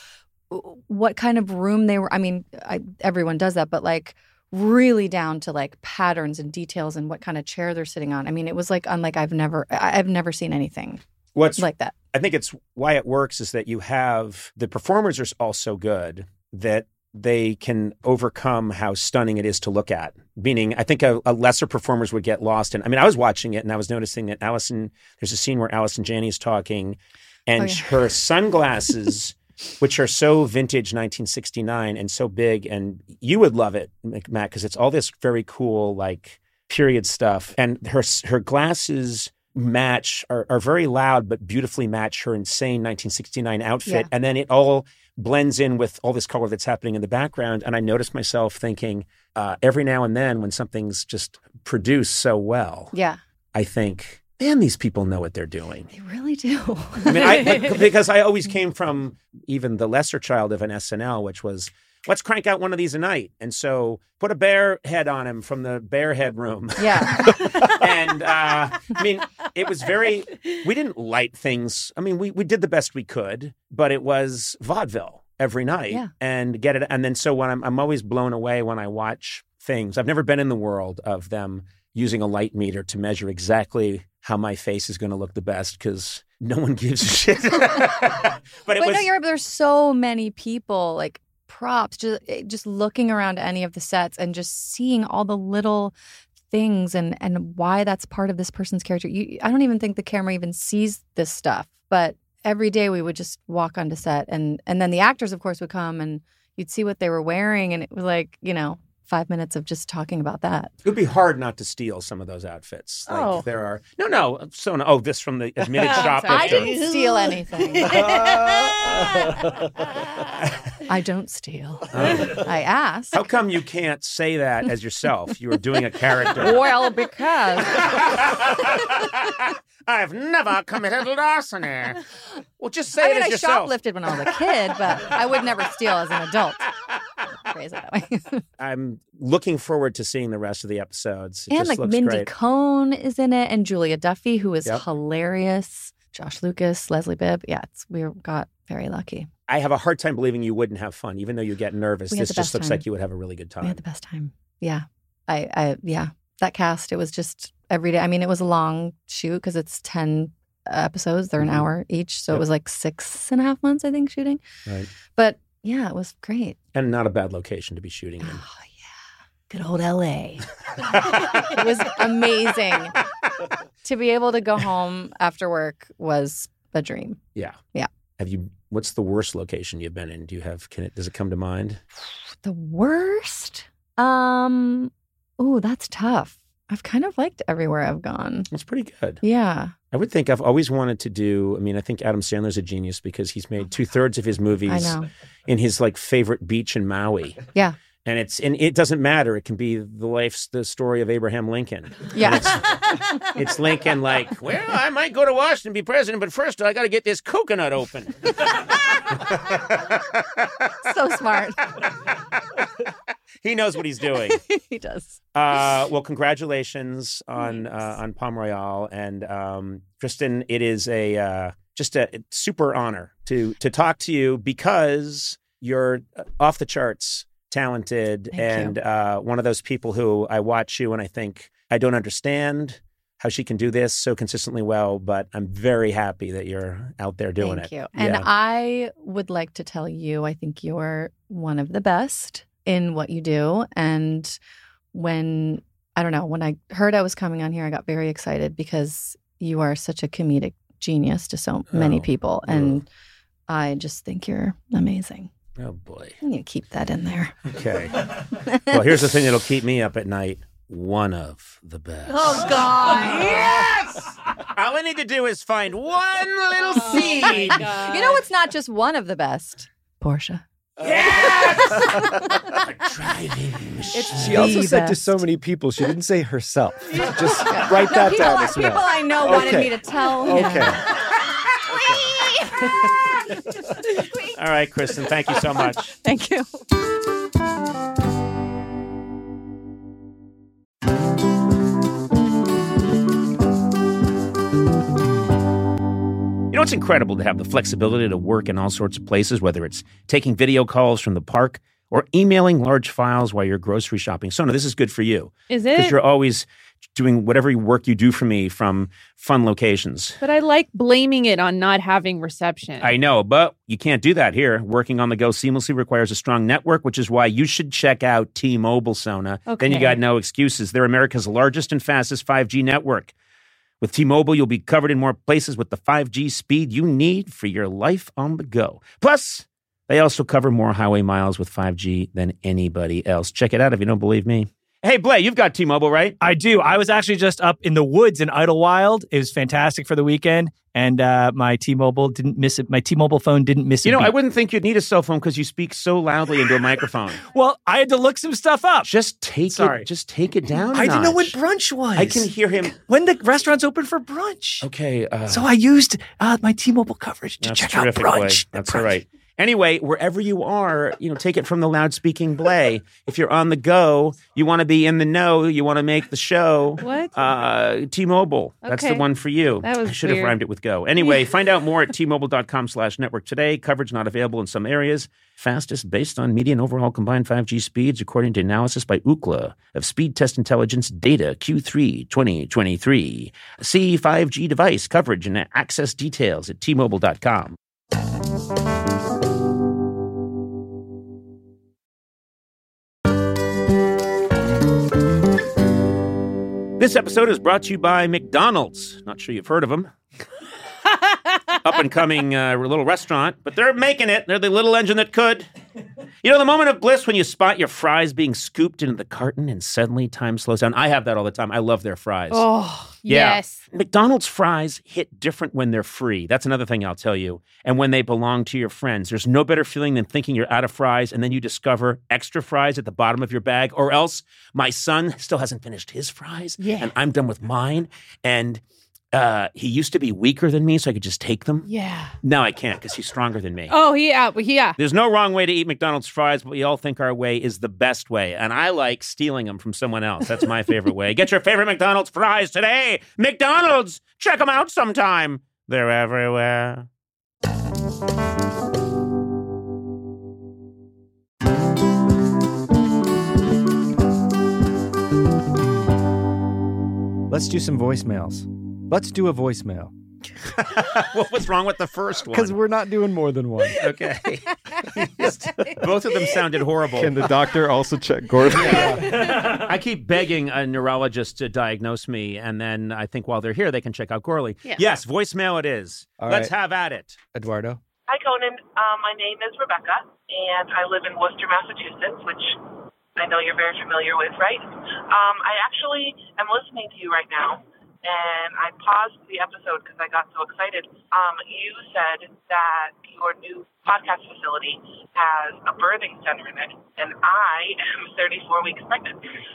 what kind of room they were. I mean, I, everyone does that, but like really down to like patterns and details and what kind of chair they're sitting on. I mean, it was like unlike I've never I- I've never seen anything what's, like that. I think it's why it works is that you have, the performers are all so good that they can overcome how stunning it is to look at. Meaning, I think a, a lesser performers would get lost in. I mean, I was watching it and I was noticing that Allison, there's a scene where Allison Janney is talking and Oh, yeah. her sunglasses, which are so vintage nineteen sixty-nine and so big, and you would love it, Matt, because it's all this very cool, like period stuff. And her her glasses match are, are very loud but beautifully match her insane nineteen sixty-nine outfit. Yeah. And then it all blends in with all this color that's happening in the background. And I noticed myself thinking uh, every now and then when something's just produced so well, Yeah, I think, man, these people know what they're doing. they really do. I mean, I, but- because I always came from even the lesser child of an S N L, which was, let's crank out one of these a night. And so put a bear head on him from the bear head room. Yeah. And uh, I mean, it was very, we didn't light things. I mean, we, we did the best we could, but it was vaudeville every night Yeah. and get it. And then so when I'm, I'm always blown away when I watch things. I've never been in the world of them using a light meter to measure exactly how my face is going to look the best because no one gives a shit. but it But was, no, you're right. There's so many people, like props, just just looking around any of the sets and just seeing all the little things and and why that's part of this person's character. You, I don't even think the camera even sees this stuff. But every day we would just walk onto set, and and then the actors, of course, would come and you'd see what they were wearing, and it was like, you know, five minutes of just talking about that. It would be hard not to steal some of those outfits. Like Oh. there are no, no. So no, oh, this from the admitted I'm shop. sorry. I didn't steal anything. I don't steal. I asked. How come you can't say that as yourself? You were doing a character. Well, because I've never committed larceny. Well, just say I it mean, as I yourself. shoplifted when I was a kid, but I would never steal as an adult. Phrase it that way. I'm looking forward to seeing the rest of the episodes. It And just like looks Mindy great. Cohn is in it, and Julia Duffy, who is Yep. hilarious. Josh Lucas, Leslie Bibb. Yeah, it's, we got very lucky. I have a hard time believing you wouldn't have fun, even though you get nervous. We had This the just best looks time. like you would have a really good time. We had the best time. Yeah. I, I, yeah. That cast, it was just every day. I mean, it was a long shoot because it's ten episodes. They're an Mhm. hour each. So Yep. it was like six and a half months, I think, shooting. Right. But yeah, it was great. And not a bad location to be shooting in. Oh, yeah. Good old L A. It was amazing. To be able to go home after work was a dream. Yeah. Yeah. Have you? What's the worst location you've been in? Do you have? Can it? Does it come to mind? The worst? Um, oh, that's tough. I've kind of liked everywhere I've gone. It's pretty good. Yeah. I would think I've always wanted to do. I mean, I think Adam Sandler's a genius because he's made two thirds of his movies I know. in his like favorite beach in Maui. Yeah. And it's and it doesn't matter. It can be the life's the story of Abraham Lincoln. Yeah. It's Lincoln like, well, I might go to Washington and be president, but first I got to get this coconut open. So smart. He knows what he's doing. He does. Uh, well, congratulations on uh, on Palm Royale, and um, Kristen. It is a uh, just a super honor to to talk to you because you're off the charts, talented, Thank and you. uh, one of those people who I watch you and I think I don't understand how she can do this so consistently well, but I'm very happy that you're out there doing Thank it. you. And Yeah. I would like to tell you, I think you're one of the best in what you do. And when, I don't know, when I heard I was coming on here, I got very excited because you are such a comedic genius to so many Oh, people. And I just think you're amazing. Oh boy. And you keep that in there. Okay. Well, here's the thing that'll keep me up at night. One of the best. Oh, God. Yes! All I need to do is find one little seed. You know what's not just one of the best? Portia. Yes! A driving machine. It's She also the said to best. so many people, she didn't say herself. Just write No, that people, down as people well. I know wanted Okay. me to tell him. Okay. All right, Kristen, thank you so much. Thank you. You know, it's incredible to have the flexibility to work in all sorts of places, whether it's taking video calls from the park or emailing large files while you're grocery shopping. Sona, this is good for you Is because it? you're always doing whatever work you do for me from fun locations. But I like blaming it on not having reception. I know, but you can't do that here. Working on the go seamlessly requires a strong network, which is why you should check out T-Mobile, Sona. Then you Okay. got no excuses. They're America's largest and fastest five G network. With T-Mobile, you'll be covered in more places with the five G speed you need for your life on the go. Plus, they also cover more highway miles with five G than anybody else. Check it out if you don't believe me. Hey, Blay, you've got T-Mobile, right? I do. I was actually just up in the woods in Idlewild. It was fantastic for the weekend, and uh, my T-Mobile didn't miss it. My T-Mobile phone didn't miss it. You know, I wouldn't think you'd need a cell phone because you speak so loudly into a microphone. Well, I had to look some stuff up. Just take Sorry. it. Just take it down. a I didn't know when notch. brunch was. I can hear him. when the restaurant's open for brunch. Okay. Uh, So I used uh, my T-Mobile coverage to that's check out terrific, brunch. Blay. The That's brunch. all right. Anyway, wherever you are, you know, take it from the loud-speaking Blay. If you're on the go, you want to be in the know, you want to make the show. What? Uh, T-Mobile. That's the Okay. one for you. That was I should have weird. rhymed it with go. Anyway, find out more at T-Mobile.com slash network today. Coverage not available in some areas. Fastest based on median overall combined five G speeds, according to analysis by Ookla of Speed Test Intelligence data Q three twenty twenty-three. See five G device coverage and access details at T Mobile dot com. This episode is brought to you by McDonald's. Not sure you've heard of them. Up and coming uh, little restaurant, but they're making it. They're the little engine that could. You know, the moment of bliss when you spot your fries being scooped into the carton and suddenly time slows down. I have that all the time. I love their fries. Oh, Yeah. yes. McDonald's fries hit different when they're free. That's another thing I'll tell you. And when they belong to your friends. There's no better feeling than thinking you're out of fries and then you discover extra fries at the bottom of your bag. Or else my son still hasn't finished his fries. Yeah. And I'm done with mine. And uh, he used to be weaker than me, so I could just take them. Yeah. Now I can't because he's stronger than me. Oh, yeah. Yeah. There's no wrong way to eat McDonald's fries, but we all think our way is the best way. And I like stealing them from someone else. That's my favorite way. Get your favorite McDonald's fries today. McDonald's! Check them out sometime. They're everywhere. Let's do some voicemails. Let's do a voicemail. What was wrong with the first one? Because we're not doing more than one. Okay. Both of them sounded horrible. Can the doctor also check Gordon? I keep begging a neurologist to diagnose me, and then I think while they're here, they can check out Gorley. Yeah. Yes, voicemail it is. All Let's right. have at it. Eduardo? Hi, Conan. Uh, my name is Rebecca, and I live in Worcester, Massachusetts, which I know you're very familiar with, right? Um, I actually am listening to you right now, and I paused the episode because I got so excited. Um, you said that your new podcast facility has a birthing center in it, and I am thirty-four weeks pregnant.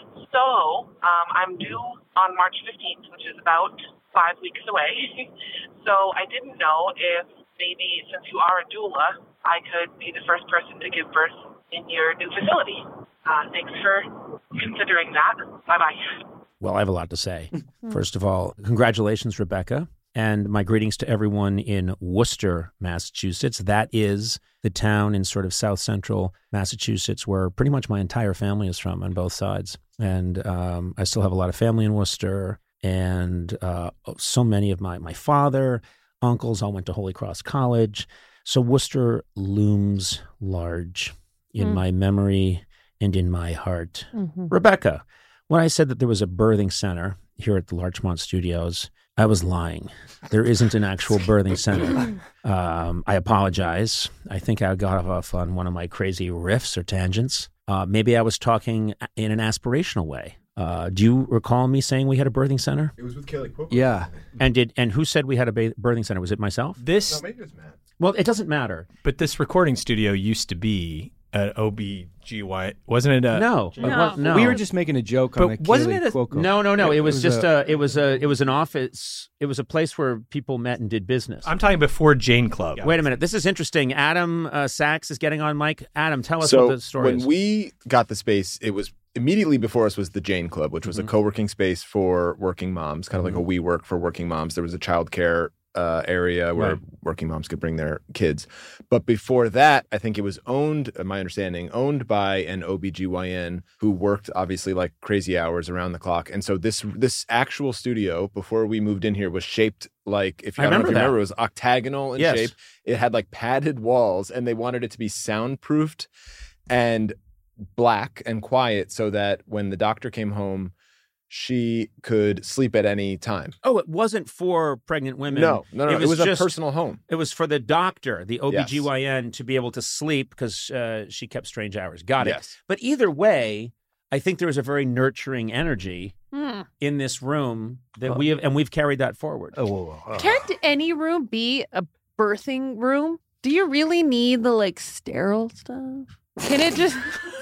So um, I'm due on March fifteenth, which is about five weeks away. So I didn't know if maybe since you are a doula, I could be the first person to give birth in your new facility. Uh, thanks for considering that. Bye-bye. Well, I have a lot to say. First of all, congratulations, Rebecca. And my greetings to everyone in Worcester, Massachusetts. That is the town in sort of south central Massachusetts where pretty much my entire family is from on both sides. And um, I still have a lot of family in Worcester. And uh, so many of my, my father, uncles all went to Holy Cross College. So Worcester looms large in Mm. my memory and in my heart. Mm-hmm. Rebecca, when I said that there was a birthing center here at the Larchmont Studios, I was lying. There isn't an actual birthing center. Um, I apologize. I think I got off on one of my crazy riffs or tangents. Uh, maybe I was talking in an aspirational way. Uh, do you recall me saying we had a birthing center? It was with Kelly Cuoco. Yeah. And did and who said we had a ba- birthing center? Was it myself? This, maybe it was Matt. Well, it doesn't matter. but this recording studio used to be an O B G Y. Wasn't it? A, No, it No. wa- no. We were just making a joke on But the wasn't Kaylee it a- Cuoco. No, no, no. It, It was, was just a- a, It was a. It was an office. It was a place where people met and did business. I'm talking before Jane Club. Wait a minute. This is interesting. Adam uh, Sachs is getting on mic. Adam, tell us So what the story when is. we got the space, it was immediately before us was the Jane Club, which was Mhm. a co-working space for working moms, kind of like a WeWork for working moms. There was a childcare uh, area where Right. working moms could bring their kids. But before that, I think it was owned, uh, my understanding, owned by an O B G Y N who worked obviously like crazy hours around the clock. And so this this actual studio before we moved in here was shaped like, if I I, don't know if remember you that. remember, it was octagonal in Yes. shape. It had like padded walls and they wanted it to be soundproofed and black and quiet so that when the doctor came home, she could sleep at any time. Oh, it wasn't for pregnant women. No, no, no. It It was was, just- a personal home. It was for the doctor, the O B G Y N, to be able to sleep because uh, she kept strange hours. Got it. Yes. But either way, I think there was a very nurturing energy Hmm. in this room that Oh. we have, and we've carried that forward. Oh, whoa, whoa, whoa. Can't any room be a birthing room? Do you really need the like sterile stuff? Can it just?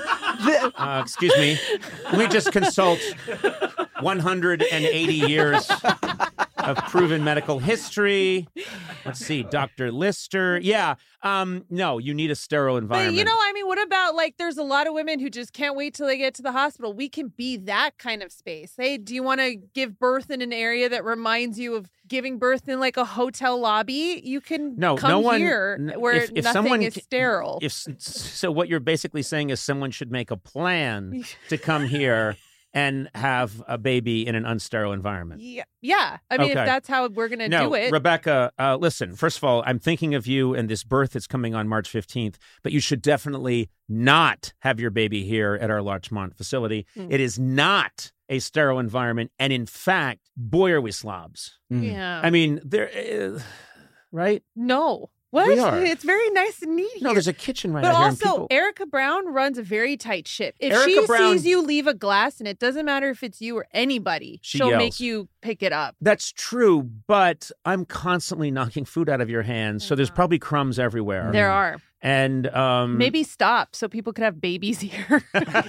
Uh, excuse me. We just consult one hundred eighty years of proven medical history. Let's see, Doctor Lister. Yeah. Um, no, you need a sterile But environment. you know, I mean, what about like there's a lot of women who just can't wait till they get to the hospital. We can be that kind of space. Hey, do you want to give birth in an area that reminds you of giving birth in like a hotel lobby? You can No, come no one- here n- where if- if nothing someone is ca- sterile. If so, what you're basically saying is someone should make a plan to come here and have a baby in an unsterile environment. yeah, yeah. I mean, Okay. if that's how we're gonna No, do it. Rebecca, uh, listen, first of all, I'm thinking of you and this birth that's coming on March fifteenth, but you should definitely not have your baby here at our Larchmont facility. Mm. It is not a sterile environment. And in fact, boy, are we slobs. Yeah. I mean, there, uh, right? No. What? We are. It's very nice and neat No, here. there's a kitchen right But out here. also, and people, Erica Brown runs a very tight ship. If Erica she Brown- sees you leave a glass, and it doesn't matter if it's you or anybody, She she'll yells. make you pick it up. That's true, but I'm constantly knocking food out of your hands, so there's probably crumbs everywhere. There are. And um, Maybe stop so people could have babies here.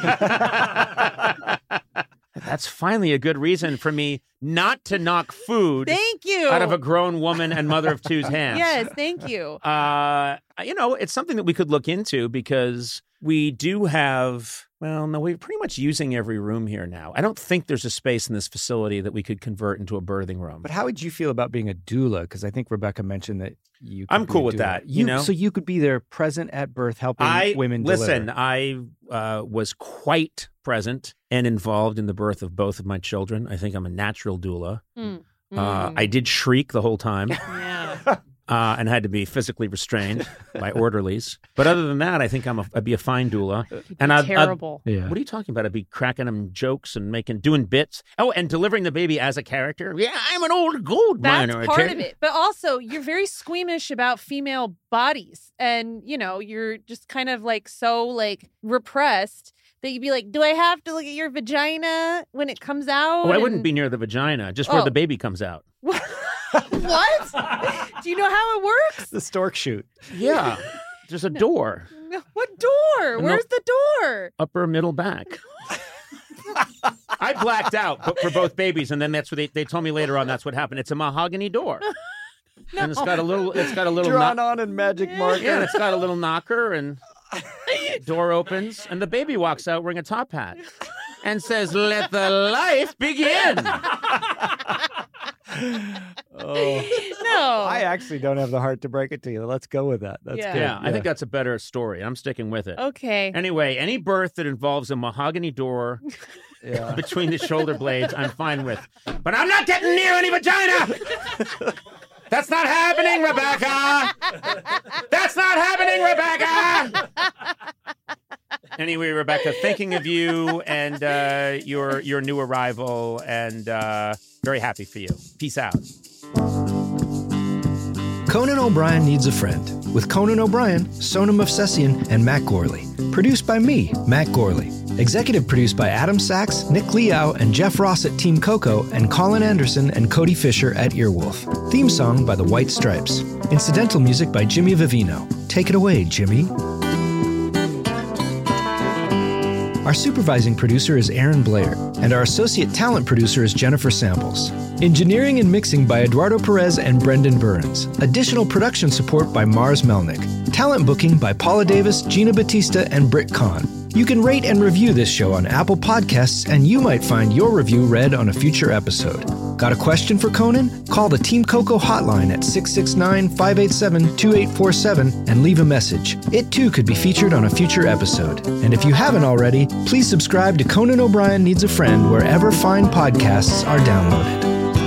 that's finally a good reason for me not to knock food Thank you. out of a grown woman and mother of two's hands. Yes, thank you. Uh, you know, it's something that we could look into because we do have, well, no, we're pretty much using every room here now. I don't think there's a space in this facility that we could convert into a birthing room. But how would you feel about being a doula? Because I think Rebecca mentioned that you. Could I'm be cool a with doula. that, you know? So you could be there, present at birth, helping I women listen. deliver. I uh, was quite present and involved in the birth of both of my children. I think I'm a natural doula. Mm. Uh, Mm. I did shriek the whole time. Yeah. Uh, and had to be physically restrained by orderlies. But other than that, I think I'm a, I'd be a fine doula. And I'd, I'd- Terrible. Yeah. what are you talking about? I'd be cracking them jokes and making, doing bits. Oh, and delivering the baby as a character. Yeah, I'm an old gold That's miner. I part tell of you. it. But also, you're very squeamish about female bodies. And, you know, you're just kind of like so like repressed that you'd be like, do I have to look at your vagina when it comes out? Oh, I wouldn't And- be near the vagina, just where Oh. the baby comes out. What? Do you know how it works? The stork shoot. Yeah. There's a door, No. What door? No. Where's the door? upper, middle, back. I blacked out but for both babies, and then that's what they, they told me later on. That's what happened. It's a mahogany door, and it's got a little. It's got a little. Drawn knock- on in magic marker. yeah, and it's got a little knocker, and door opens, and the baby walks out wearing a top hat, and says, "Let the life begin." Oh. No. I actually don't have the heart to break it to you. Let's go with that. That's Yeah. good. Yeah, I think that's a better story. I'm sticking with it. Okay. Anyway, any birth that involves a mahogany door Yeah. between the shoulder blades, I'm fine with. But I'm not getting near any vagina! That's not happening, Rebecca! That's not happening, Rebecca! Anyway, Rebecca, thinking of you and uh, your your new arrival, and uh, very happy for you. Peace out. Conan O'Brien Needs a Friend with Conan O'Brien, Sonam Movsesian, and Matt Gorley. Produced by me, Matt Gorley. Executive produced by Adam Sachs, Nick Liao, and Jeff Ross at Team Coco, and Colin Anderson and Cody Fisher at Earwolf. Theme song by The White Stripes. Incidental music by Jimmy Vivino. Take it away, Jimmy. Our supervising producer is Aaron Blair, and our associate talent producer is Jennifer Samples. Engineering and mixing by Eduardo Perez and Brendan Burns. Additional production support by Mars Melnick. Talent booking by Paula Davis, Gina Batista, and Britt Kahn. You can rate and review this show on Apple Podcasts, and you might find your review read on a future episode. Got a question for Conan? Call the Team Coco hotline at six six nine, five eight seven, two eight four seven and leave a message. It too could be featured on a future episode. And if you haven't already, please subscribe to Conan O'Brien Needs a Friend wherever fine podcasts are downloaded.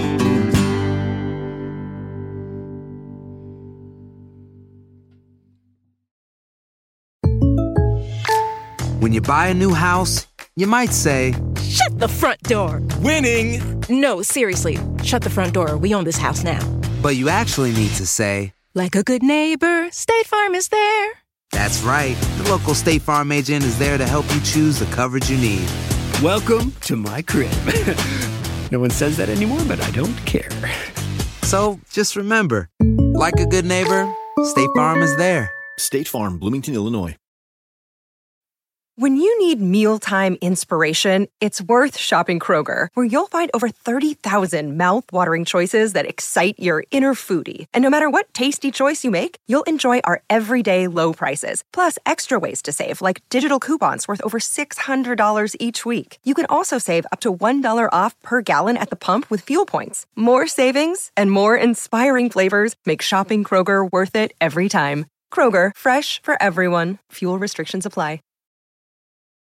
When you buy a new house, you might say, Shut the front door! winning, No, seriously, shut the front door. We own this house now. but you actually need to say, Like a good neighbor, State Farm is there. that's right, the local State Farm agent is there to help you choose the coverage you need. Welcome to my crib. No one says that anymore, but I don't care. So just remember, like a good neighbor, State Farm is there. State Farm, Bloomington, Illinois. When you need mealtime inspiration, it's worth shopping Kroger, where you'll find over thirty thousand mouth-watering choices that excite your inner foodie. And no matter what tasty choice you make, you'll enjoy our everyday low prices, plus extra ways to save, like digital coupons worth over six hundred dollars each week. You can also save up to one dollar off per gallon at the pump with fuel points. More savings and more inspiring flavors make shopping Kroger worth it every time. Kroger, fresh for everyone. Fuel restrictions apply.